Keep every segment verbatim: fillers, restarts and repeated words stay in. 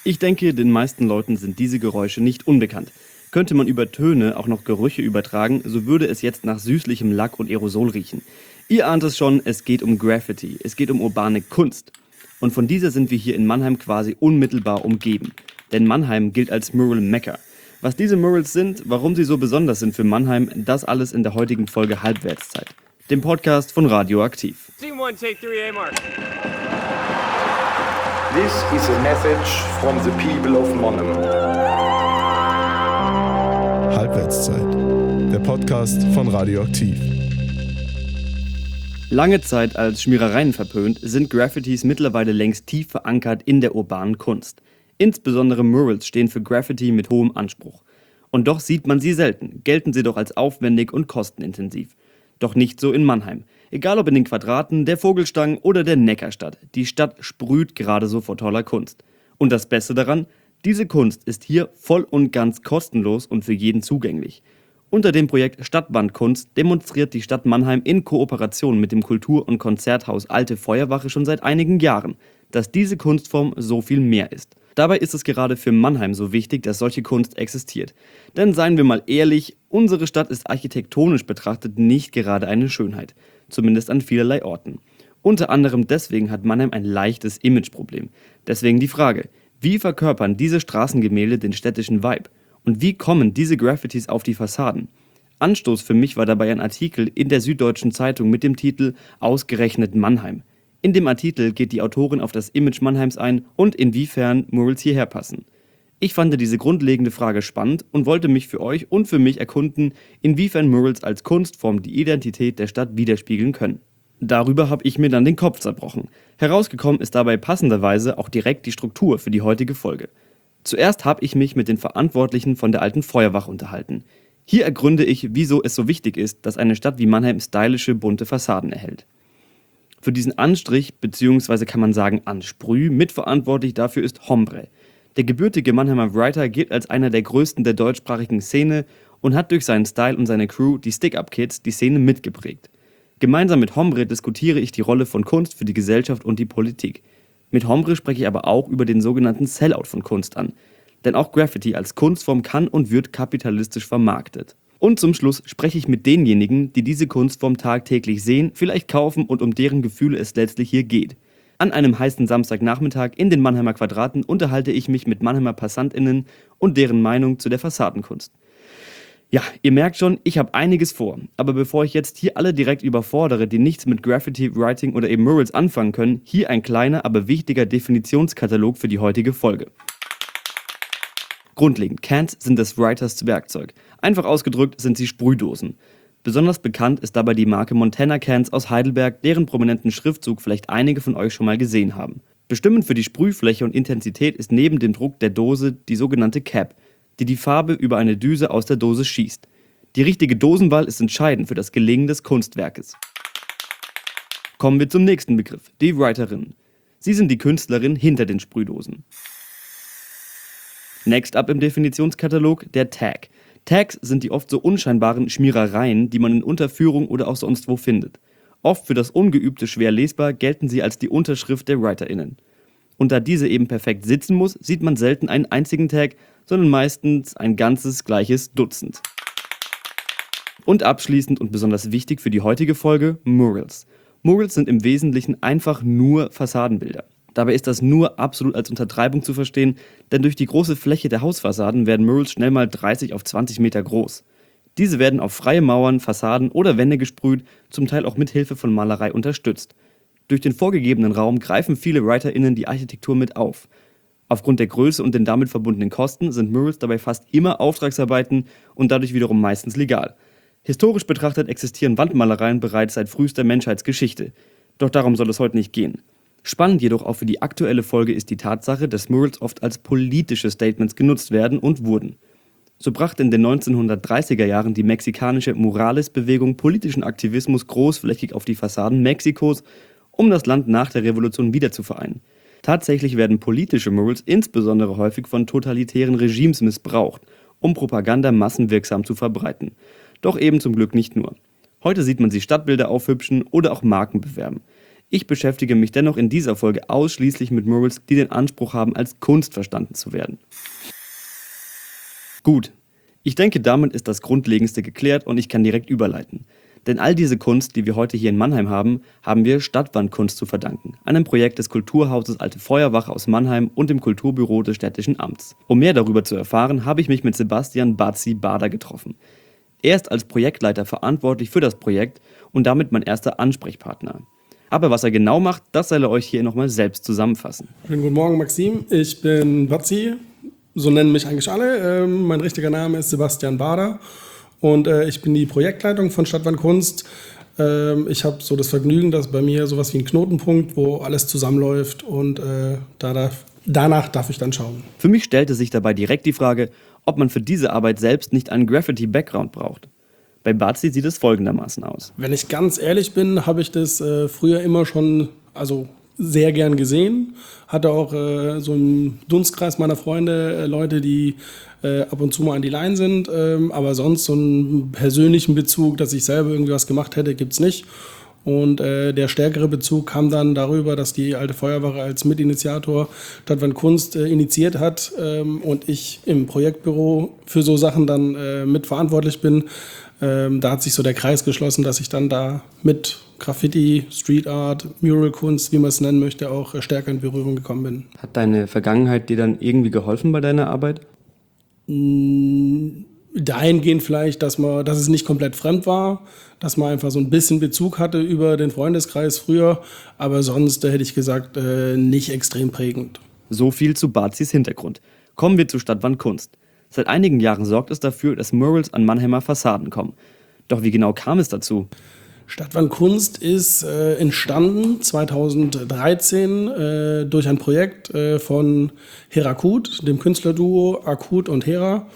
Ich denke, den meisten Leuten sind diese Geräusche nicht unbekannt. Könnte man über Töne auch noch Gerüche übertragen, so würde es jetzt nach süßlichem Lack und Aerosol riechen. Ihr ahnt es schon, es geht um Graffiti, es geht um urbane Kunst. Und von dieser sind wir hier in Mannheim quasi unmittelbar umgeben. Denn Mannheim gilt als Mural-Mekka. Was diese Murals sind, warum sie so besonders sind für Mannheim, das alles in der heutigen Folge Halbwertszeit. Dem Podcast von Radioaktiv. Team one, take three, A-Mark. This is a message from the people of Mannheim. Halbwertszeit, der Podcast von Radioaktiv. Lange Zeit als Schmierereien verpönt, sind Graffitis mittlerweile längst tief verankert in der urbanen Kunst. Insbesondere Murals stehen für Graffiti mit hohem Anspruch. Und doch sieht man sie selten, gelten sie doch als aufwendig und kostenintensiv. Doch nicht so in Mannheim. Egal ob in den Quadraten, der Vogelstangen oder der Neckarstadt. Die Stadt sprüht gerade so vor toller Kunst. Und das Beste daran, diese Kunst ist hier voll und ganz kostenlos und für jeden zugänglich. Unter dem Projekt Stadtwandkunst demonstriert die Stadt Mannheim in Kooperation mit dem Kultur- und Konzerthaus Alte Feuerwache schon seit einigen Jahren, dass diese Kunstform so viel mehr ist. Dabei ist es gerade für Mannheim so wichtig, dass solche Kunst existiert. Denn seien wir mal ehrlich, unsere Stadt ist architektonisch betrachtet nicht gerade eine Schönheit. Zumindest an vielerlei Orten. Unter anderem deswegen hat Mannheim ein leichtes Imageproblem. Deswegen die Frage, wie verkörpern diese Straßengemälde den städtischen Vibe? Und wie kommen diese Graffitis auf die Fassaden? Anstoß für mich war dabei ein Artikel in der Süddeutschen Zeitung mit dem Titel »Ausgerechnet Mannheim«. In dem Artikel geht die Autorin auf das Image Mannheims ein und inwiefern Murals hierher passen. Ich fand diese grundlegende Frage spannend und wollte mich für euch und für mich erkunden, inwiefern Murals als Kunstform die Identität der Stadt widerspiegeln können. Darüber habe ich mir dann den Kopf zerbrochen. Herausgekommen ist dabei passenderweise auch direkt die Struktur für die heutige Folge. Zuerst habe ich mich mit den Verantwortlichen von der Alten Feuerwache unterhalten. Hier ergründe ich, wieso es so wichtig ist, dass eine Stadt wie Mannheim stylische, bunte Fassaden erhält. Für diesen Anstrich, beziehungsweise kann man sagen Ansprüh, mitverantwortlich dafür ist Hombre. Der gebürtige Mannheimer Writer gilt als einer der größten der deutschsprachigen Szene und hat durch seinen Style und seine Crew, die Stick-Up-Kids, die Szene mitgeprägt. Gemeinsam mit Hombre diskutiere ich die Rolle von Kunst für die Gesellschaft und die Politik. Mit Hombre spreche ich aber auch über den sogenannten Sellout von Kunst an. Denn auch Graffiti als Kunstform kann und wird kapitalistisch vermarktet. Und zum Schluss spreche ich mit denjenigen, die diese Kunstform tagtäglich sehen, vielleicht kaufen und um deren Gefühle es letztlich hier geht. An einem heißen Samstagnachmittag in den Mannheimer Quadraten unterhalte ich mich mit Mannheimer PassantInnen und deren Meinung zu der Fassadenkunst. Ja, ihr merkt schon, ich habe einiges vor. Aber bevor ich jetzt hier alle direkt überfordere, die nichts mit Graffiti, Writing oder eben Murals anfangen können, hier ein kleiner, aber wichtiger Definitionskatalog für die heutige Folge. Grundlegend, Cans sind des Writers Werkzeug. Einfach ausgedrückt sind sie Sprühdosen. Besonders bekannt ist dabei die Marke Montana Cans aus Heidelberg, deren prominenten Schriftzug vielleicht einige von euch schon mal gesehen haben. Bestimmend für die Sprühfläche und Intensität ist neben dem Druck der Dose die sogenannte Cap, die die Farbe über eine Düse aus der Dose schießt. Die richtige Dosenwahl ist entscheidend für das Gelingen des Kunstwerkes. Kommen wir zum nächsten Begriff, die Writerinnen. Sie sind die Künstlerin hinter den Sprühdosen. Next up im Definitionskatalog der Tag. Tags sind die oft so unscheinbaren Schmierereien, die man in Unterführung oder auch sonst wo findet. Oft für das Ungeübte schwer lesbar gelten sie als die Unterschrift der WriterInnen. Und da diese eben perfekt sitzen muss, sieht man selten einen einzigen Tag, sondern meistens ein ganzes gleiches Dutzend. Und abschließend und besonders wichtig für die heutige Folge, Murals. Murals sind im Wesentlichen einfach nur Fassadenbilder. Dabei ist das nur absolut als Untertreibung zu verstehen, denn durch die große Fläche der Hausfassaden werden Murals schnell mal dreißig auf zwanzig Meter groß. Diese werden auf freie Mauern, Fassaden oder Wände gesprüht, zum Teil auch mit Hilfe von Malerei unterstützt. Durch den vorgegebenen Raum greifen viele WriterInnen die Architektur mit auf. Aufgrund der Größe und den damit verbundenen Kosten sind Murals dabei fast immer Auftragsarbeiten und dadurch wiederum meistens legal. Historisch betrachtet existieren Wandmalereien bereits seit frühester Menschheitsgeschichte. Doch darum soll es heute nicht gehen. Spannend jedoch auch für die aktuelle Folge ist die Tatsache, dass Murals oft als politische Statements genutzt werden und wurden. So brachte in den neunzehnhundertdreißiger Jahren die mexikanische Murales-Bewegung politischen Aktivismus großflächig auf die Fassaden Mexikos, um das Land nach der Revolution wieder zu vereinen. Tatsächlich werden politische Murals insbesondere häufig von totalitären Regimes missbraucht, um Propaganda massenwirksam zu verbreiten. Doch eben zum Glück nicht nur. Heute sieht man sie Stadtbilder aufhübschen oder auch Marken bewerben. Ich beschäftige mich dennoch in dieser Folge ausschließlich mit Murals, die den Anspruch haben, als Kunst verstanden zu werden. Gut, ich denke, damit ist das Grundlegendste geklärt und ich kann direkt überleiten. Denn all diese Kunst, die wir heute hier in Mannheim haben, haben wir Stadtwandkunst zu verdanken, einem Projekt des Kulturhauses Alte Feuerwache aus Mannheim und dem Kulturbüro des städtischen Amts. Um mehr darüber zu erfahren, habe ich mich mit Sebastian Bazzi Bader getroffen. Er ist als Projektleiter verantwortlich für das Projekt und damit mein erster Ansprechpartner. Aber was er genau macht, das soll er euch hier nochmal selbst zusammenfassen. Schönen guten Morgen, Maxim. Ich bin Bazzi, so nennen mich eigentlich alle. Ähm, mein richtiger Name ist Sebastian Bader und äh, ich bin die Projektleitung von Stadtwandkunst. Ähm, ich habe so das Vergnügen, dass bei mir sowas wie ein Knotenpunkt, wo alles zusammenläuft und äh, da darf, danach darf ich dann schauen. Für mich stellte sich dabei direkt die Frage, ob man für diese Arbeit selbst nicht einen Graffiti-Background braucht. Bei Bazzi sieht es folgendermaßen aus. Wenn ich ganz ehrlich bin, habe ich das äh, früher immer schon also sehr gern gesehen. Hatte auch äh, so im Dunstkreis meiner Freunde äh, Leute, die äh, ab und zu mal an die Line sind. Ähm, aber sonst so einen persönlichen Bezug, dass ich selber irgendwie was gemacht hätte, gibt's nicht. Und äh, der stärkere Bezug kam dann darüber, dass die Alte Feuerwache als Mitinitiator Stadtwandkunst äh, initiiert hat ähm, und ich im Projektbüro für so Sachen dann äh, mitverantwortlich bin. Ähm, da hat sich so der Kreis geschlossen, dass ich dann da mit Graffiti, Street Art, Muralkunst, wie man es nennen möchte, auch äh, stärker in Berührung gekommen bin. Hat deine Vergangenheit dir dann irgendwie geholfen bei deiner Arbeit? Dahingehend vielleicht, dass man, dass es nicht komplett fremd war, dass man einfach so ein bisschen Bezug hatte über den Freundeskreis früher, aber sonst äh, hätte ich gesagt, äh, nicht extrem prägend. So viel zu Bazzis Hintergrund. Kommen wir zu Stadtwandkunst. Seit einigen Jahren sorgt es dafür, dass Murals an Mannheimer Fassaden kommen. Doch wie genau kam es dazu? Stadtwandkunst ist äh, entstanden zweitausenddreizehn äh, durch ein Projekt äh, von Herakut, dem Künstlerduo Akut und Hera,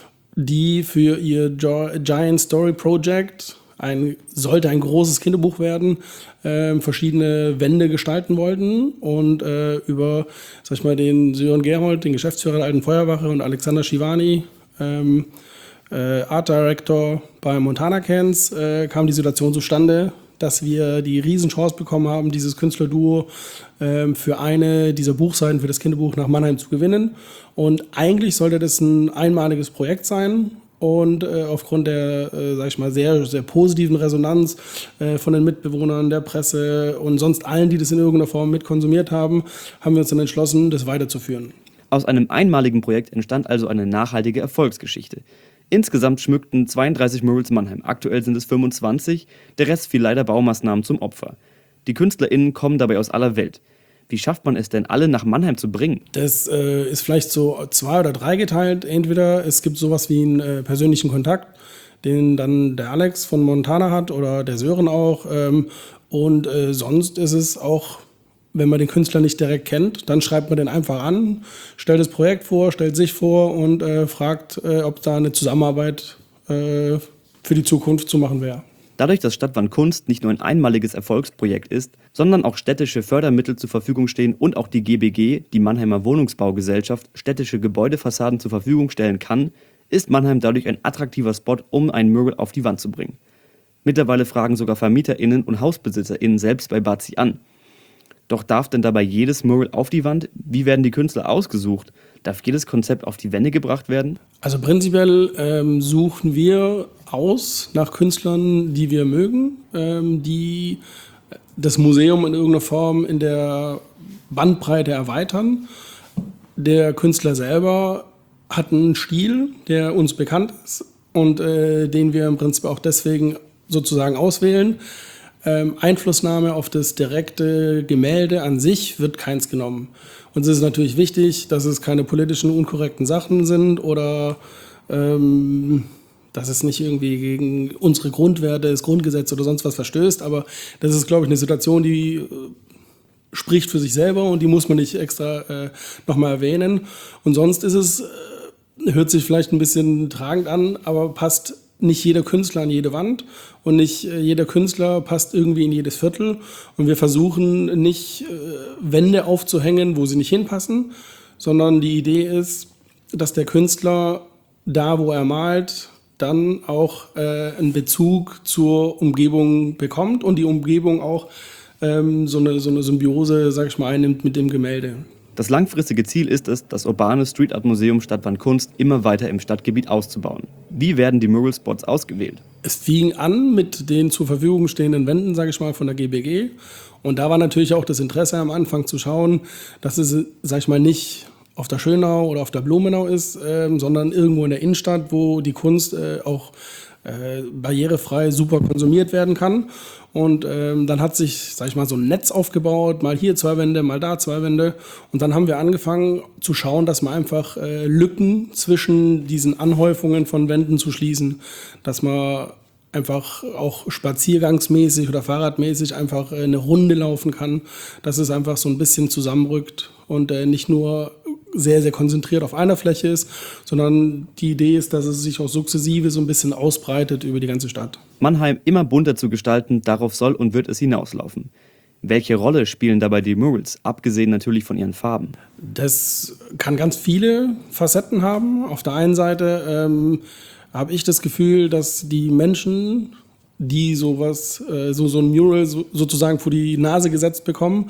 die für ihr jo- Giant Story Project, ein, sollte ein großes Kinderbuch werden, äh, verschiedene Wände gestalten wollten und äh, über, sag ich mal, den Sören Gerold, den Geschäftsführer der Alten Feuerwache und Alexander Schivani, ähm, äh, Art Director bei Montana Cans, äh, kam die Situation zustande, dass wir die Riesenchance bekommen haben, dieses Künstlerduo äh, für eine dieser Buchseiten für das Kinderbuch nach Mannheim zu gewinnen. Und eigentlich sollte das ein einmaliges Projekt sein. Und äh, aufgrund der, äh, sag ich mal, sehr, sehr positiven Resonanz äh, von den Mitbewohnern, der Presse und sonst allen, die das in irgendeiner Form mit konsumiert haben, haben wir uns dann entschlossen, das weiterzuführen. Aus einem einmaligen Projekt entstand also eine nachhaltige Erfolgsgeschichte. Insgesamt schmückten zweiunddreißig Murals Mannheim, aktuell sind es fünfundzwanzig, der Rest fiel leider Baumaßnahmen zum Opfer. Die KünstlerInnen kommen dabei aus aller Welt. Wie schafft man es denn, alle nach Mannheim zu bringen? Das äh, ist vielleicht so zwei oder drei geteilt. Entweder es gibt sowas wie einen äh, persönlichen Kontakt, den dann der Alex von Montana hat oder der Sören auch. Ähm, und äh, sonst ist es auch, wenn man den Künstler nicht direkt kennt, dann schreibt man den einfach an, stellt das Projekt vor, stellt sich vor und äh, fragt, äh, ob da eine Zusammenarbeit äh, für die Zukunft zu machen wäre. Dadurch, dass Stadtwandkunst nicht nur ein einmaliges Erfolgsprojekt ist, sondern auch städtische Fördermittel zur Verfügung stehen und auch die G B G, die Mannheimer Wohnungsbaugesellschaft, städtische Gebäudefassaden zur Verfügung stellen kann, ist Mannheim dadurch ein attraktiver Spot, um ein Mural auf die Wand zu bringen. Mittlerweile fragen sogar VermieterInnen und HausbesitzerInnen selbst bei Bazzi an. Doch darf denn dabei jedes Mural auf die Wand? Wie werden die Künstler ausgesucht? Darf jedes Konzept auf die Wände gebracht werden? Also prinzipiell ähm, suchen wir aus nach Künstlern, die wir mögen, ähm, die das Museum in irgendeiner Form in der Bandbreite erweitern. Der Künstler selber hat einen Stil, der uns bekannt ist und äh, den wir im Prinzip auch deswegen sozusagen auswählen. Ähm, Einflussnahme auf das direkte Gemälde an sich wird keins genommen. Uns ist natürlich wichtig, dass es keine politischen unkorrekten Sachen sind oder ähm, dass es nicht irgendwie gegen unsere Grundwerte, das Grundgesetz oder sonst was verstößt. Aber das ist, glaube ich, eine Situation, die äh, spricht für sich selber und die muss man nicht extra äh, nochmal erwähnen. Und sonst ist es, äh, hört sich vielleicht ein bisschen tragend an, aber passt nicht jeder Künstler an jede Wand und nicht jeder Künstler passt irgendwie in jedes Viertel. Und wir versuchen nicht äh, Wände aufzuhängen, wo sie nicht hinpassen, sondern die Idee ist, dass der Künstler da, wo er malt, dann auch äh, einen Bezug zur Umgebung bekommt und die Umgebung auch ähm, so, eine, so eine Symbiose, sag ich mal, einnimmt mit dem Gemälde. Das langfristige Ziel ist es, das urbane Street Art Museum Stadtwand Kunst immer weiter im Stadtgebiet auszubauen. Wie werden die Mural Spots ausgewählt? Es fing an mit den zur Verfügung stehenden Wänden, sage ich mal, von der G B G. Und da war natürlich auch das Interesse am Anfang zu schauen, dass es, sage ich mal, nicht auf der Schönau oder auf der Blumenau ist, äh, sondern irgendwo in der Innenstadt, wo die Kunst äh, auch äh, barrierefrei super konsumiert werden kann. Und ähm, dann hat sich, sag ich mal, so ein Netz aufgebaut, mal hier zwei Wände, mal da zwei Wände. Und dann haben wir angefangen zu schauen, dass man einfach äh, Lücken zwischen diesen Anhäufungen von Wänden zu schließen, dass man einfach auch spaziergangsmäßig oder fahrradmäßig einfach äh, eine Runde laufen kann, dass es einfach so ein bisschen zusammenrückt und äh, nicht nur sehr, sehr konzentriert auf einer Fläche ist, sondern die Idee ist, dass es sich auch sukzessive so ein bisschen ausbreitet über die ganze Stadt. Mannheim immer bunter zu gestalten, darauf soll und wird es hinauslaufen. Welche Rolle spielen dabei die Murals, abgesehen natürlich von ihren Farben? Das kann ganz viele Facetten haben. Auf der einen Seite ähm, habe ich das Gefühl, dass die Menschen, die sowas, äh, so, so ein Mural so, sozusagen vor die Nase gesetzt bekommen,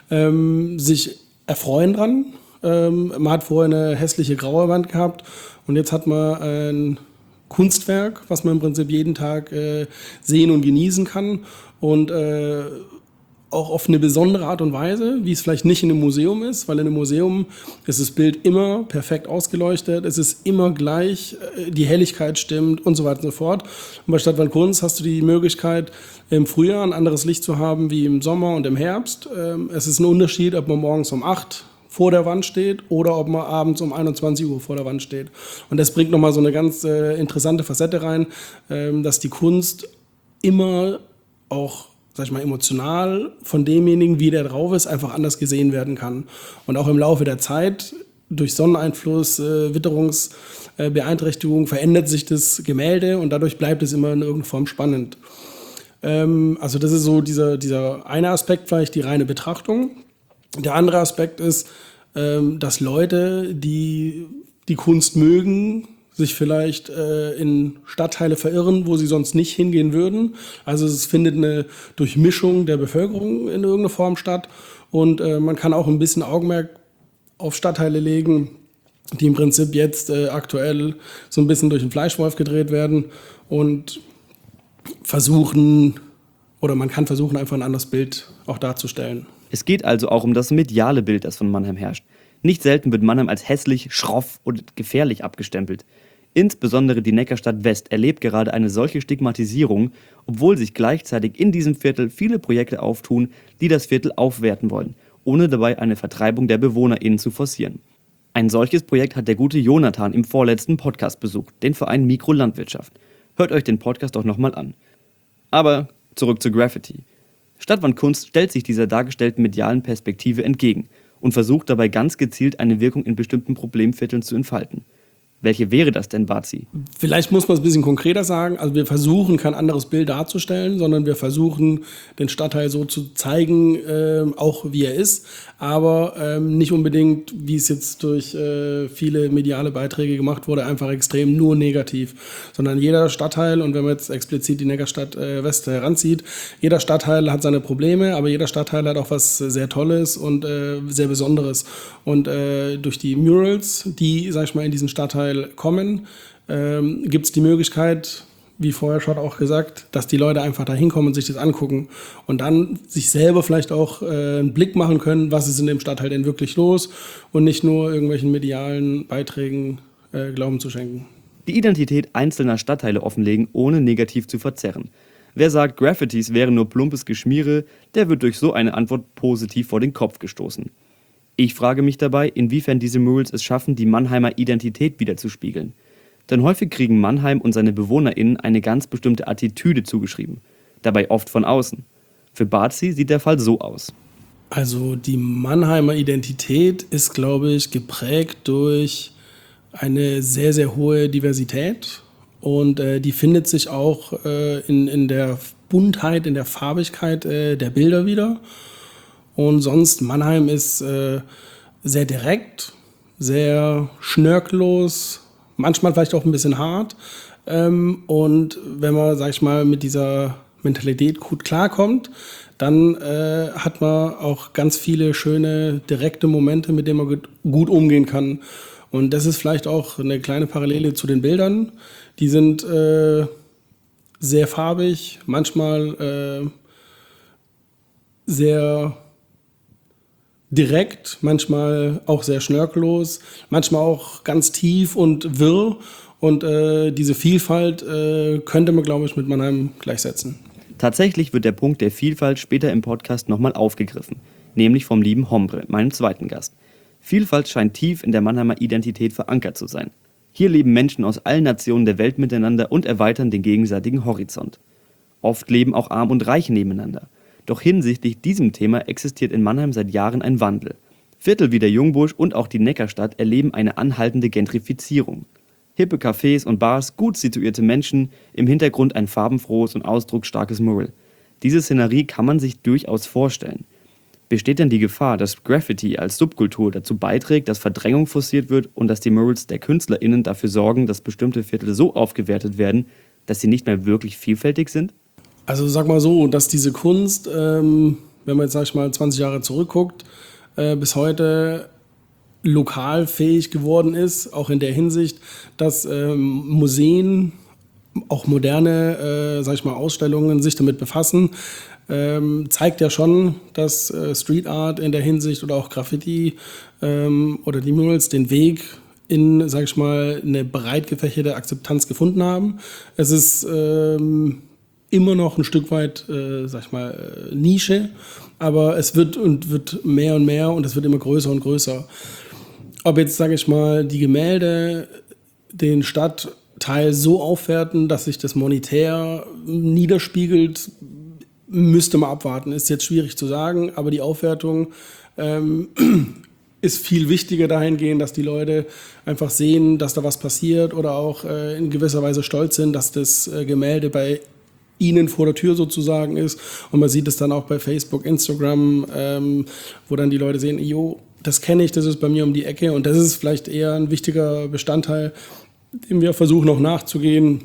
ähm, sich erfreuen dran. Ähm, man hat vorher eine hässliche graue Wand gehabt und jetzt hat man ein Kunstwerk, was man im Prinzip jeden Tag äh, sehen und genießen kann und äh, auch auf eine besondere Art und Weise, wie es vielleicht nicht in einem Museum ist, weil in einem Museum ist das Bild immer perfekt ausgeleuchtet, es ist immer gleich, äh, die Helligkeit stimmt und so weiter und so fort. Und bei Stadtwand Kunst hast du die Möglichkeit, im Frühjahr ein anderes Licht zu haben wie im Sommer und im Herbst. Ähm, es ist ein Unterschied, ob man morgens um acht vor der Wand steht oder ob man abends um einundzwanzig Uhr vor der Wand steht. Und das bringt nochmal so eine ganz äh, interessante Facette rein, ähm, dass die Kunst immer auch, sag ich mal, emotional von demjenigen, wie der drauf ist, einfach anders gesehen werden kann. Und auch im Laufe der Zeit, durch Sonneneinfluss, äh, Witterungsbeeinträchtigung, äh, verändert sich das Gemälde und dadurch bleibt es immer in irgendeiner Form spannend. Ähm, also das ist so dieser, dieser eine Aspekt, vielleicht die reine Betrachtung. Der andere Aspekt ist, ähm, dass Leute, die die Kunst mögen, sich vielleicht äh, in Stadtteile verirren, wo sie sonst nicht hingehen würden. Also es findet eine Durchmischung der Bevölkerung in irgendeiner Form statt. Und äh, man kann auch ein bisschen Augenmerk auf Stadtteile legen, die im Prinzip jetzt äh, aktuell so ein bisschen durch den Fleischwolf gedreht werden und versuchen, oder man kann versuchen, einfach ein anderes Bild auch darzustellen. Es geht also auch um das mediale Bild, das von Mannheim herrscht. Nicht selten wird Mannheim als hässlich, schroff und gefährlich abgestempelt. Insbesondere die Neckarstadt West erlebt gerade eine solche Stigmatisierung, obwohl sich gleichzeitig in diesem Viertel viele Projekte auftun, die das Viertel aufwerten wollen, ohne dabei eine Vertreibung der BewohnerInnen zu forcieren. Ein solches Projekt hat der gute Jonathan im vorletzten Podcast besucht, den Verein Mikrolandwirtschaft. Hört euch den Podcast doch nochmal an. Aber zurück zu Graffiti. Stadtwand Kunst stellt sich dieser dargestellten medialen Perspektive entgegen und versucht dabei ganz gezielt eine Wirkung in bestimmten Problemvierteln zu entfalten. Welche wäre das denn, Bazi? Vielleicht muss man es ein bisschen konkreter sagen. Also wir versuchen, kein anderes Bild darzustellen, sondern wir versuchen, den Stadtteil so zu zeigen, äh, auch wie er ist. Aber ähm, nicht unbedingt, wie es jetzt durch äh, viele mediale Beiträge gemacht wurde, einfach extrem nur negativ. Sondern jeder Stadtteil, und wenn man jetzt explizit die Neckarstadt äh, West heranzieht, jeder Stadtteil hat seine Probleme, aber jeder Stadtteil hat auch was sehr Tolles und äh, sehr Besonderes. Und äh, durch die Murals, die, sag ich mal, in diesen Stadtteil kommen, ähm, gibt es die Möglichkeit, wie vorher schon auch gesagt, dass die Leute einfach da hinkommen und sich das angucken und dann sich selber vielleicht auch äh, einen Blick machen können, was ist in dem Stadtteil denn wirklich los und nicht nur irgendwelchen medialen Beiträgen äh, Glauben zu schenken. Die Identität einzelner Stadtteile offenlegen, ohne negativ zu verzerren. Wer sagt, Graffitis wären nur plumpes Geschmiere, der wird durch so eine Antwort positiv vor den Kopf gestoßen. Ich frage mich dabei, inwiefern diese Murals es schaffen, die Mannheimer Identität wiederzuspiegeln. Denn häufig kriegen Mannheim und seine BewohnerInnen eine ganz bestimmte Attitüde zugeschrieben. Dabei oft von außen. Für Bazi sieht der Fall so aus. Also die Mannheimer Identität ist, glaube ich, geprägt durch eine sehr, sehr hohe Diversität. Und äh, die findet sich auch äh, in, in der Buntheit, in der Farbigkeit äh, der Bilder wieder. Und sonst, Mannheim ist äh, sehr direkt, sehr schnörkellos, manchmal vielleicht auch ein bisschen hart. Ähm, und wenn man, sag ich mal, mit dieser Mentalität gut klarkommt, dann äh, hat man auch ganz viele schöne, direkte Momente, mit denen man gut, gut umgehen kann. Und das ist vielleicht auch eine kleine Parallele zu den Bildern. Die sind äh, sehr farbig, manchmal äh, sehr direkt, manchmal auch sehr schnörkellos, manchmal auch ganz tief und wirr. Und äh, diese Vielfalt äh, könnte man, glaube ich, mit Mannheim gleichsetzen. Tatsächlich wird der Punkt der Vielfalt später im Podcast nochmal aufgegriffen, nämlich vom lieben Hombre, meinem zweiten Gast. Vielfalt scheint tief in der Mannheimer Identität verankert zu sein. Hier leben Menschen aus allen Nationen der Welt miteinander und erweitern den gegenseitigen Horizont. Oft leben auch Arm und Reich nebeneinander. Doch hinsichtlich diesem Thema existiert in Mannheim seit Jahren ein Wandel. Viertel wie der Jungbusch und auch die Neckarstadt erleben eine anhaltende Gentrifizierung. Hippe Cafés und Bars, gut situierte Menschen, im Hintergrund ein farbenfrohes und ausdrucksstarkes Mural. Diese Szenerie kann man sich durchaus vorstellen. Besteht denn die Gefahr, dass Graffiti als Subkultur dazu beiträgt, dass Verdrängung forciert wird und dass die Murals der KünstlerInnen dafür sorgen, dass bestimmte Viertel so aufgewertet werden, dass sie nicht mehr wirklich vielfältig sind? Also sag mal so, dass diese Kunst, ähm, wenn man jetzt, sag ich mal, zwanzig Jahre zurückguckt, äh, bis heute lokal fähig geworden ist, auch in der Hinsicht, dass ähm, Museen, auch moderne, äh, sag ich mal, Ausstellungen sich damit befassen, ähm, zeigt ja schon, dass äh, Street Art in der Hinsicht oder auch Graffiti ähm, oder die Murals den Weg in, sag ich mal, eine breit gefächerte Akzeptanz gefunden haben. Es ist ähm, immer noch ein Stück weit, äh, sag ich mal, Nische, aber es wird und wird mehr und mehr und es wird immer größer und größer. Ob jetzt, sage ich mal, die Gemälde den Stadtteil so aufwerten, dass sich das monetär niederspiegelt, müsste man abwarten. Ist jetzt schwierig zu sagen, aber die Aufwertung ähm, ist viel wichtiger dahingehend, dass die Leute einfach sehen, dass da was passiert oder auch äh, in gewisser Weise stolz sind, dass das äh, Gemälde bei ihnen vor der Tür sozusagen ist. Und man sieht es dann auch bei Facebook, Instagram, ähm, wo dann die Leute sehen, jo, das kenne ich, das ist bei mir um die Ecke. Und das ist vielleicht eher ein wichtiger Bestandteil, dem wir versuchen noch nachzugehen,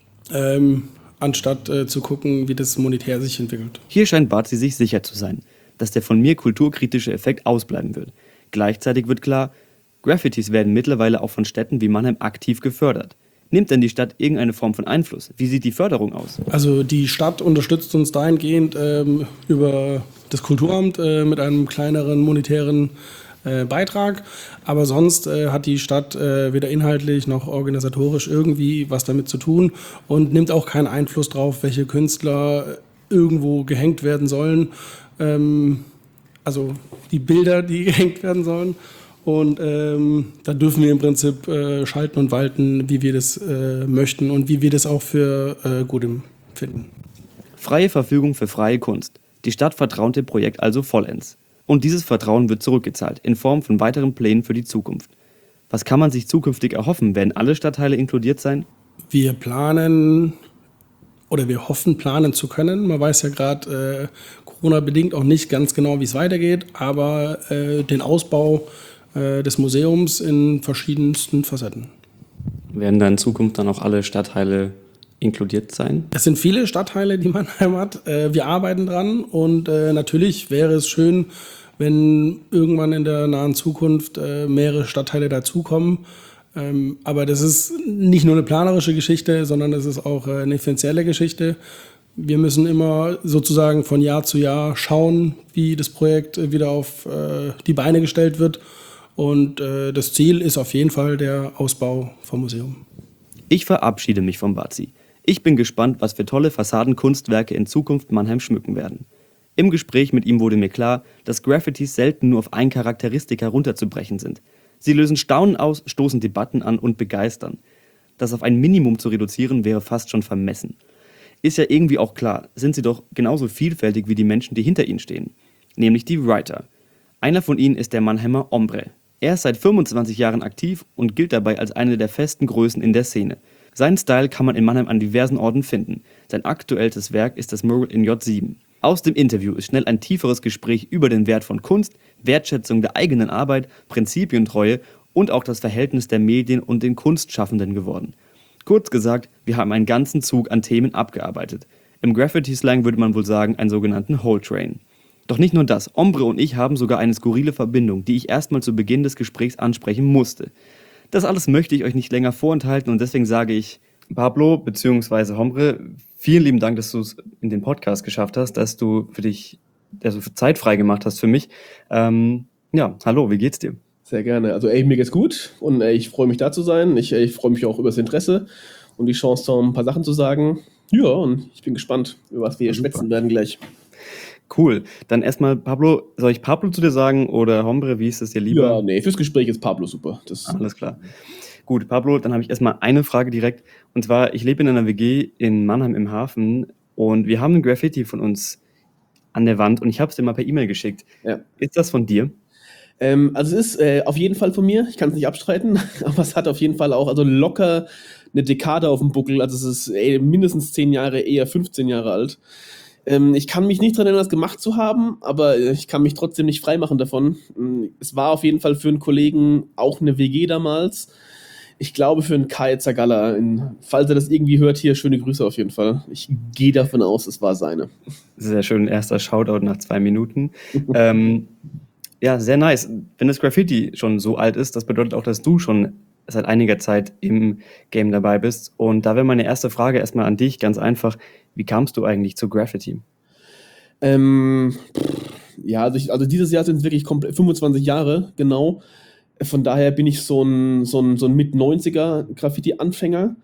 ähm, anstatt äh, zu gucken, wie das monetär sich entwickelt. Hier scheint Bazi sich sicher zu sein, dass der von mir kulturkritische Effekt ausbleiben wird. Gleichzeitig wird klar, Graffitis werden mittlerweile auch von Städten wie Mannheim aktiv gefördert. Nimmt denn die Stadt irgendeine Form von Einfluss? Wie sieht die Förderung aus? Also die Stadt unterstützt uns dahingehend ähm, über das Kulturamt äh, mit einem kleineren monetären äh, Beitrag. Aber sonst äh, hat die Stadt äh, weder inhaltlich noch organisatorisch irgendwie was damit zu tun und nimmt auch keinen Einfluss drauf, welche Künstler irgendwo gehängt werden sollen. Ähm, also die Bilder, die gehängt werden sollen. Und ähm, da dürfen wir im Prinzip äh, schalten und walten, wie wir das äh, möchten und wie wir das auch für äh, gut empfinden. Freie Verfügung für freie Kunst. Die Stadt vertraut dem Projekt also vollends. Und dieses Vertrauen wird zurückgezahlt in Form von weiteren Plänen für die Zukunft. Was kann man sich zukünftig erhoffen? Werden alle Stadtteile inkludiert sein? Wir planen oder wir hoffen, planen zu können. Man weiß ja gerade äh, Corona-bedingt auch nicht ganz genau, wie es weitergeht, aber äh, den Ausbau des Museums in verschiedensten Facetten. Werden da in Zukunft dann auch alle Stadtteile inkludiert sein? Es sind viele Stadtteile, die Mannheim hat. Wir arbeiten dran und natürlich wäre es schön, wenn irgendwann in der nahen Zukunft mehrere Stadtteile dazukommen. Aber das ist nicht nur eine planerische Geschichte, sondern es ist auch eine finanzielle Geschichte. Wir müssen immer sozusagen von Jahr zu Jahr schauen, wie das Projekt wieder auf die Beine gestellt wird. Und äh, das Ziel ist auf jeden Fall der Ausbau vom Museum. Ich verabschiede mich vom Bazi. Ich bin gespannt, was für tolle Fassadenkunstwerke in Zukunft Mannheim schmücken werden. Im Gespräch mit ihm wurde mir klar, dass Graffitis selten nur auf ein Charakteristika runterzubrechen sind. Sie lösen Staunen aus, stoßen Debatten an und begeistern. Das auf ein Minimum zu reduzieren, wäre fast schon vermessen. Ist ja irgendwie auch klar, sind sie doch genauso vielfältig wie die Menschen, die hinter ihnen stehen. Nämlich die Writer. Einer von ihnen ist der Mannheimer Hombre. Er ist seit fünfundzwanzig Jahren aktiv und gilt dabei als eine der festen Größen in der Szene. Seinen Style kann man in Mannheim an diversen Orten finden. Sein aktuellstes Werk ist das Mural in J sieben. Aus dem Interview ist schnell ein tieferes Gespräch über den Wert von Kunst, Wertschätzung der eigenen Arbeit, Prinzipientreue und auch das Verhältnis der Medien und den Kunstschaffenden geworden. Kurz gesagt, wir haben einen ganzen Zug an Themen abgearbeitet. Im Graffiti-Slang würde man wohl sagen, einen sogenannten Whole Train. Doch nicht nur das, Ombre und ich haben sogar eine skurrile Verbindung, die ich erstmal zu Beginn des Gesprächs ansprechen musste. Das alles möchte ich euch nicht länger vorenthalten und deswegen sage ich, Pablo bzw. Ombre, vielen lieben Dank, dass du es in den Podcast geschafft hast, dass du für dich, dass du Zeit frei gemacht hast für mich. Ähm, ja, hallo, wie geht's dir? Sehr gerne. Also ey, mir geht's gut und ey, ich freue mich da zu sein. Ich, ey, ich freue mich auch über das Interesse und die Chance, um ein paar Sachen zu sagen. Ja, und ich bin gespannt, über was wir hier Super. schwätzen werden gleich. Cool. Dann erstmal Pablo, soll ich Pablo zu dir sagen oder Ombre, wie ist es dir lieber? Ja, nee, fürs Gespräch ist Pablo super. Das Alles klar. Gut, Pablo, dann habe ich erstmal eine Frage direkt. Und zwar, ich lebe in einer W G in Mannheim im Hafen und wir haben ein Graffiti von uns an der Wand und ich habe es dir mal per E-Mail geschickt. Ja. Ist das von dir? Ähm, also es ist äh, auf jeden Fall von mir, ich kann es nicht abstreiten, aber es hat auf jeden Fall auch also locker eine Dekade auf dem Buckel, also es ist ey, mindestens zehn Jahre, eher fünfzehn Jahre alt. Ähm, ich kann mich nicht daran erinnern, das gemacht zu haben, aber ich kann mich trotzdem nicht freimachen davon. Es war auf jeden Fall für einen Kollegen auch eine W G damals. Ich glaube für einen Kai Zagalla. In, falls er das irgendwie hört, hier schöne Grüße auf jeden Fall. Ich gehe davon aus, es war seine. Sehr schön, erster Shoutout nach zwei Minuten. ähm, ja, sehr nice. Wenn das Graffiti schon so alt ist, das bedeutet auch, dass du schon seit einiger Zeit im Game dabei bist. Und da wäre meine erste Frage erstmal an dich, ganz einfach. Wie kamst du eigentlich zu Graffiti? Ähm, ja, also, ich, also dieses Jahr sind es wirklich komplett fünfundzwanzig Jahre, genau. Von daher bin ich so ein, so ein, so ein Mit-neunziger Graffiti-Anfänger.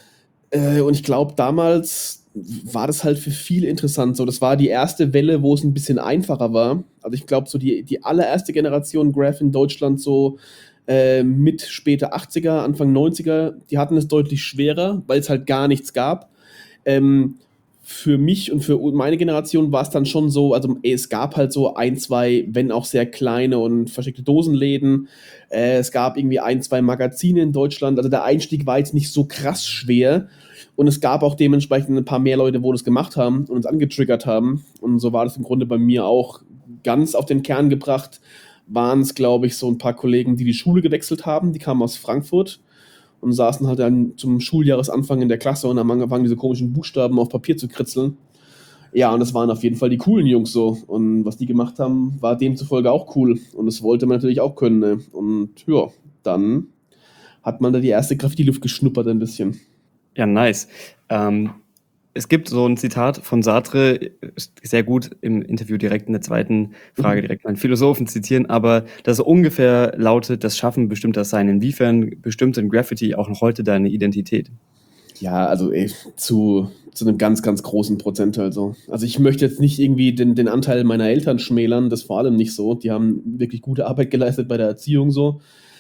Äh, und ich glaube, damals war das halt für viele interessant. So, das war die erste Welle, wo es ein bisschen einfacher war. Also ich glaube, so die, die allererste Generation Graph in Deutschland, so äh, mit später achtziger, Anfang neunziger, die hatten es deutlich schwerer, weil es halt gar nichts gab. Ähm, für mich und für meine Generation war es dann schon so, also ey, es gab halt so ein, zwei, wenn auch sehr kleine und versteckte Dosenläden. Äh, es gab irgendwie ein, zwei Magazine in Deutschland. Also der Einstieg war jetzt nicht so krass schwer. Und es gab auch dementsprechend ein paar mehr Leute, wo das gemacht haben und uns angetriggert haben. Und so war das im Grunde bei mir auch ganz auf den Kern gebracht. Waren es, glaube ich, so ein paar Kollegen, die die Schule gewechselt haben. Die kamen aus Frankfurt und saßen halt dann zum Schuljahresanfang in der Klasse und haben angefangen, diese komischen Buchstaben auf Papier zu kritzeln. Ja, und das waren auf jeden Fall die coolen Jungs so. Und was die gemacht haben, war demzufolge auch cool. Und das wollte man natürlich auch können. Ne? Und ja, dann hat man da die erste Graffiti-Luft geschnuppert ein bisschen. Ja, nice. Ähm, es gibt so ein Zitat von Sartre, sehr gut im Interview direkt in der zweiten Frage direkt einen Philosophen zitieren, aber das so ungefähr lautet, das Schaffen bestimmt das Sein. Inwiefern bestimmt denn Graffiti auch noch heute deine Identität? Ja, also ey, zu, zu einem ganz, ganz großen Prozentteil so. Also ich möchte jetzt nicht irgendwie den, den Anteil meiner Eltern schmälern, das vor allem nicht so. Die haben wirklich gute Arbeit geleistet bei der Erziehung so.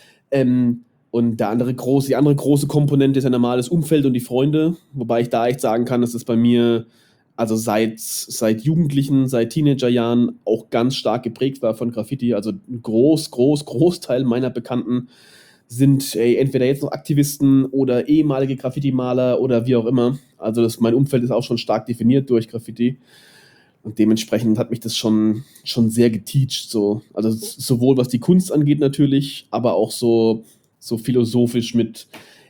Ähm, Und der andere große, die andere große Komponente ist ein normales Umfeld und die Freunde, wobei ich da echt sagen kann, dass es bei mir also seit, seit Jugendlichen, seit Teenagerjahren auch ganz stark geprägt war von Graffiti. Also ein groß, groß, Großteil meiner Bekannten sind ey, entweder jetzt noch Aktivisten oder ehemalige Graffiti-Maler oder wie auch immer. Also das, mein Umfeld ist auch schon stark definiert durch Graffiti. Und dementsprechend hat mich das schon, schon sehr geteacht. So. Also sowohl was die Kunst angeht natürlich, aber auch so so philosophisch mit,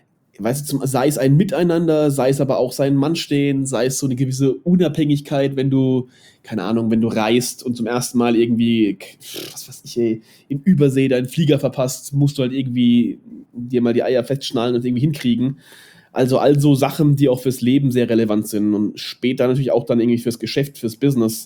weißt du, sei es ein Miteinander, sei es aber auch sein Mann stehen, sei es so eine gewisse Unabhängigkeit, wenn du, keine Ahnung, wenn du reist und zum ersten Mal irgendwie, was weiß ich, ey, in Übersee deinen Flieger verpasst, musst du halt irgendwie dir mal die Eier festschnallen und irgendwie hinkriegen. Also all so Sachen, die auch fürs Leben sehr relevant sind und später natürlich auch dann irgendwie fürs Geschäft, fürs Business.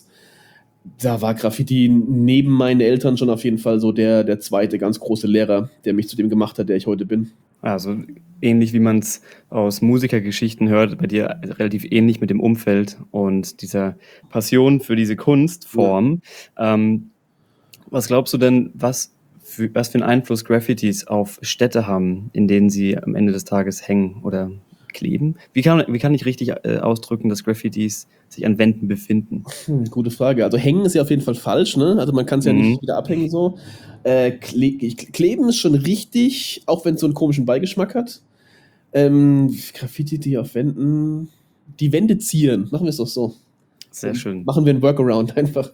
Da war Graffiti neben meinen Eltern schon auf jeden Fall so der, der zweite ganz große Lehrer, der mich zu dem gemacht hat, der ich heute bin. Also ähnlich wie man es aus Musikergeschichten hört, bei dir relativ ähnlich mit dem Umfeld und dieser Passion für diese Kunstform. Ja. Ähm, was glaubst du denn, was für, was für einen Einfluss Graffitis auf Städte haben, in denen sie am Ende des Tages hängen oder kleben? Wie kann, wie kann ich richtig äh, ausdrücken, dass Graffitis sich an Wänden befinden? Hm, gute Frage. Also hängen ist ja auf jeden Fall falsch, ne? Also man kann es ja mhm. nicht wieder abhängen so. Äh, kle- kleben ist schon richtig, auch wenn es so einen komischen Beigeschmack hat. Ähm, Graffiti, die auf Wänden... Die Wände zieren, machen wir es doch so. Sehr schön. Machen wir einen Workaround einfach.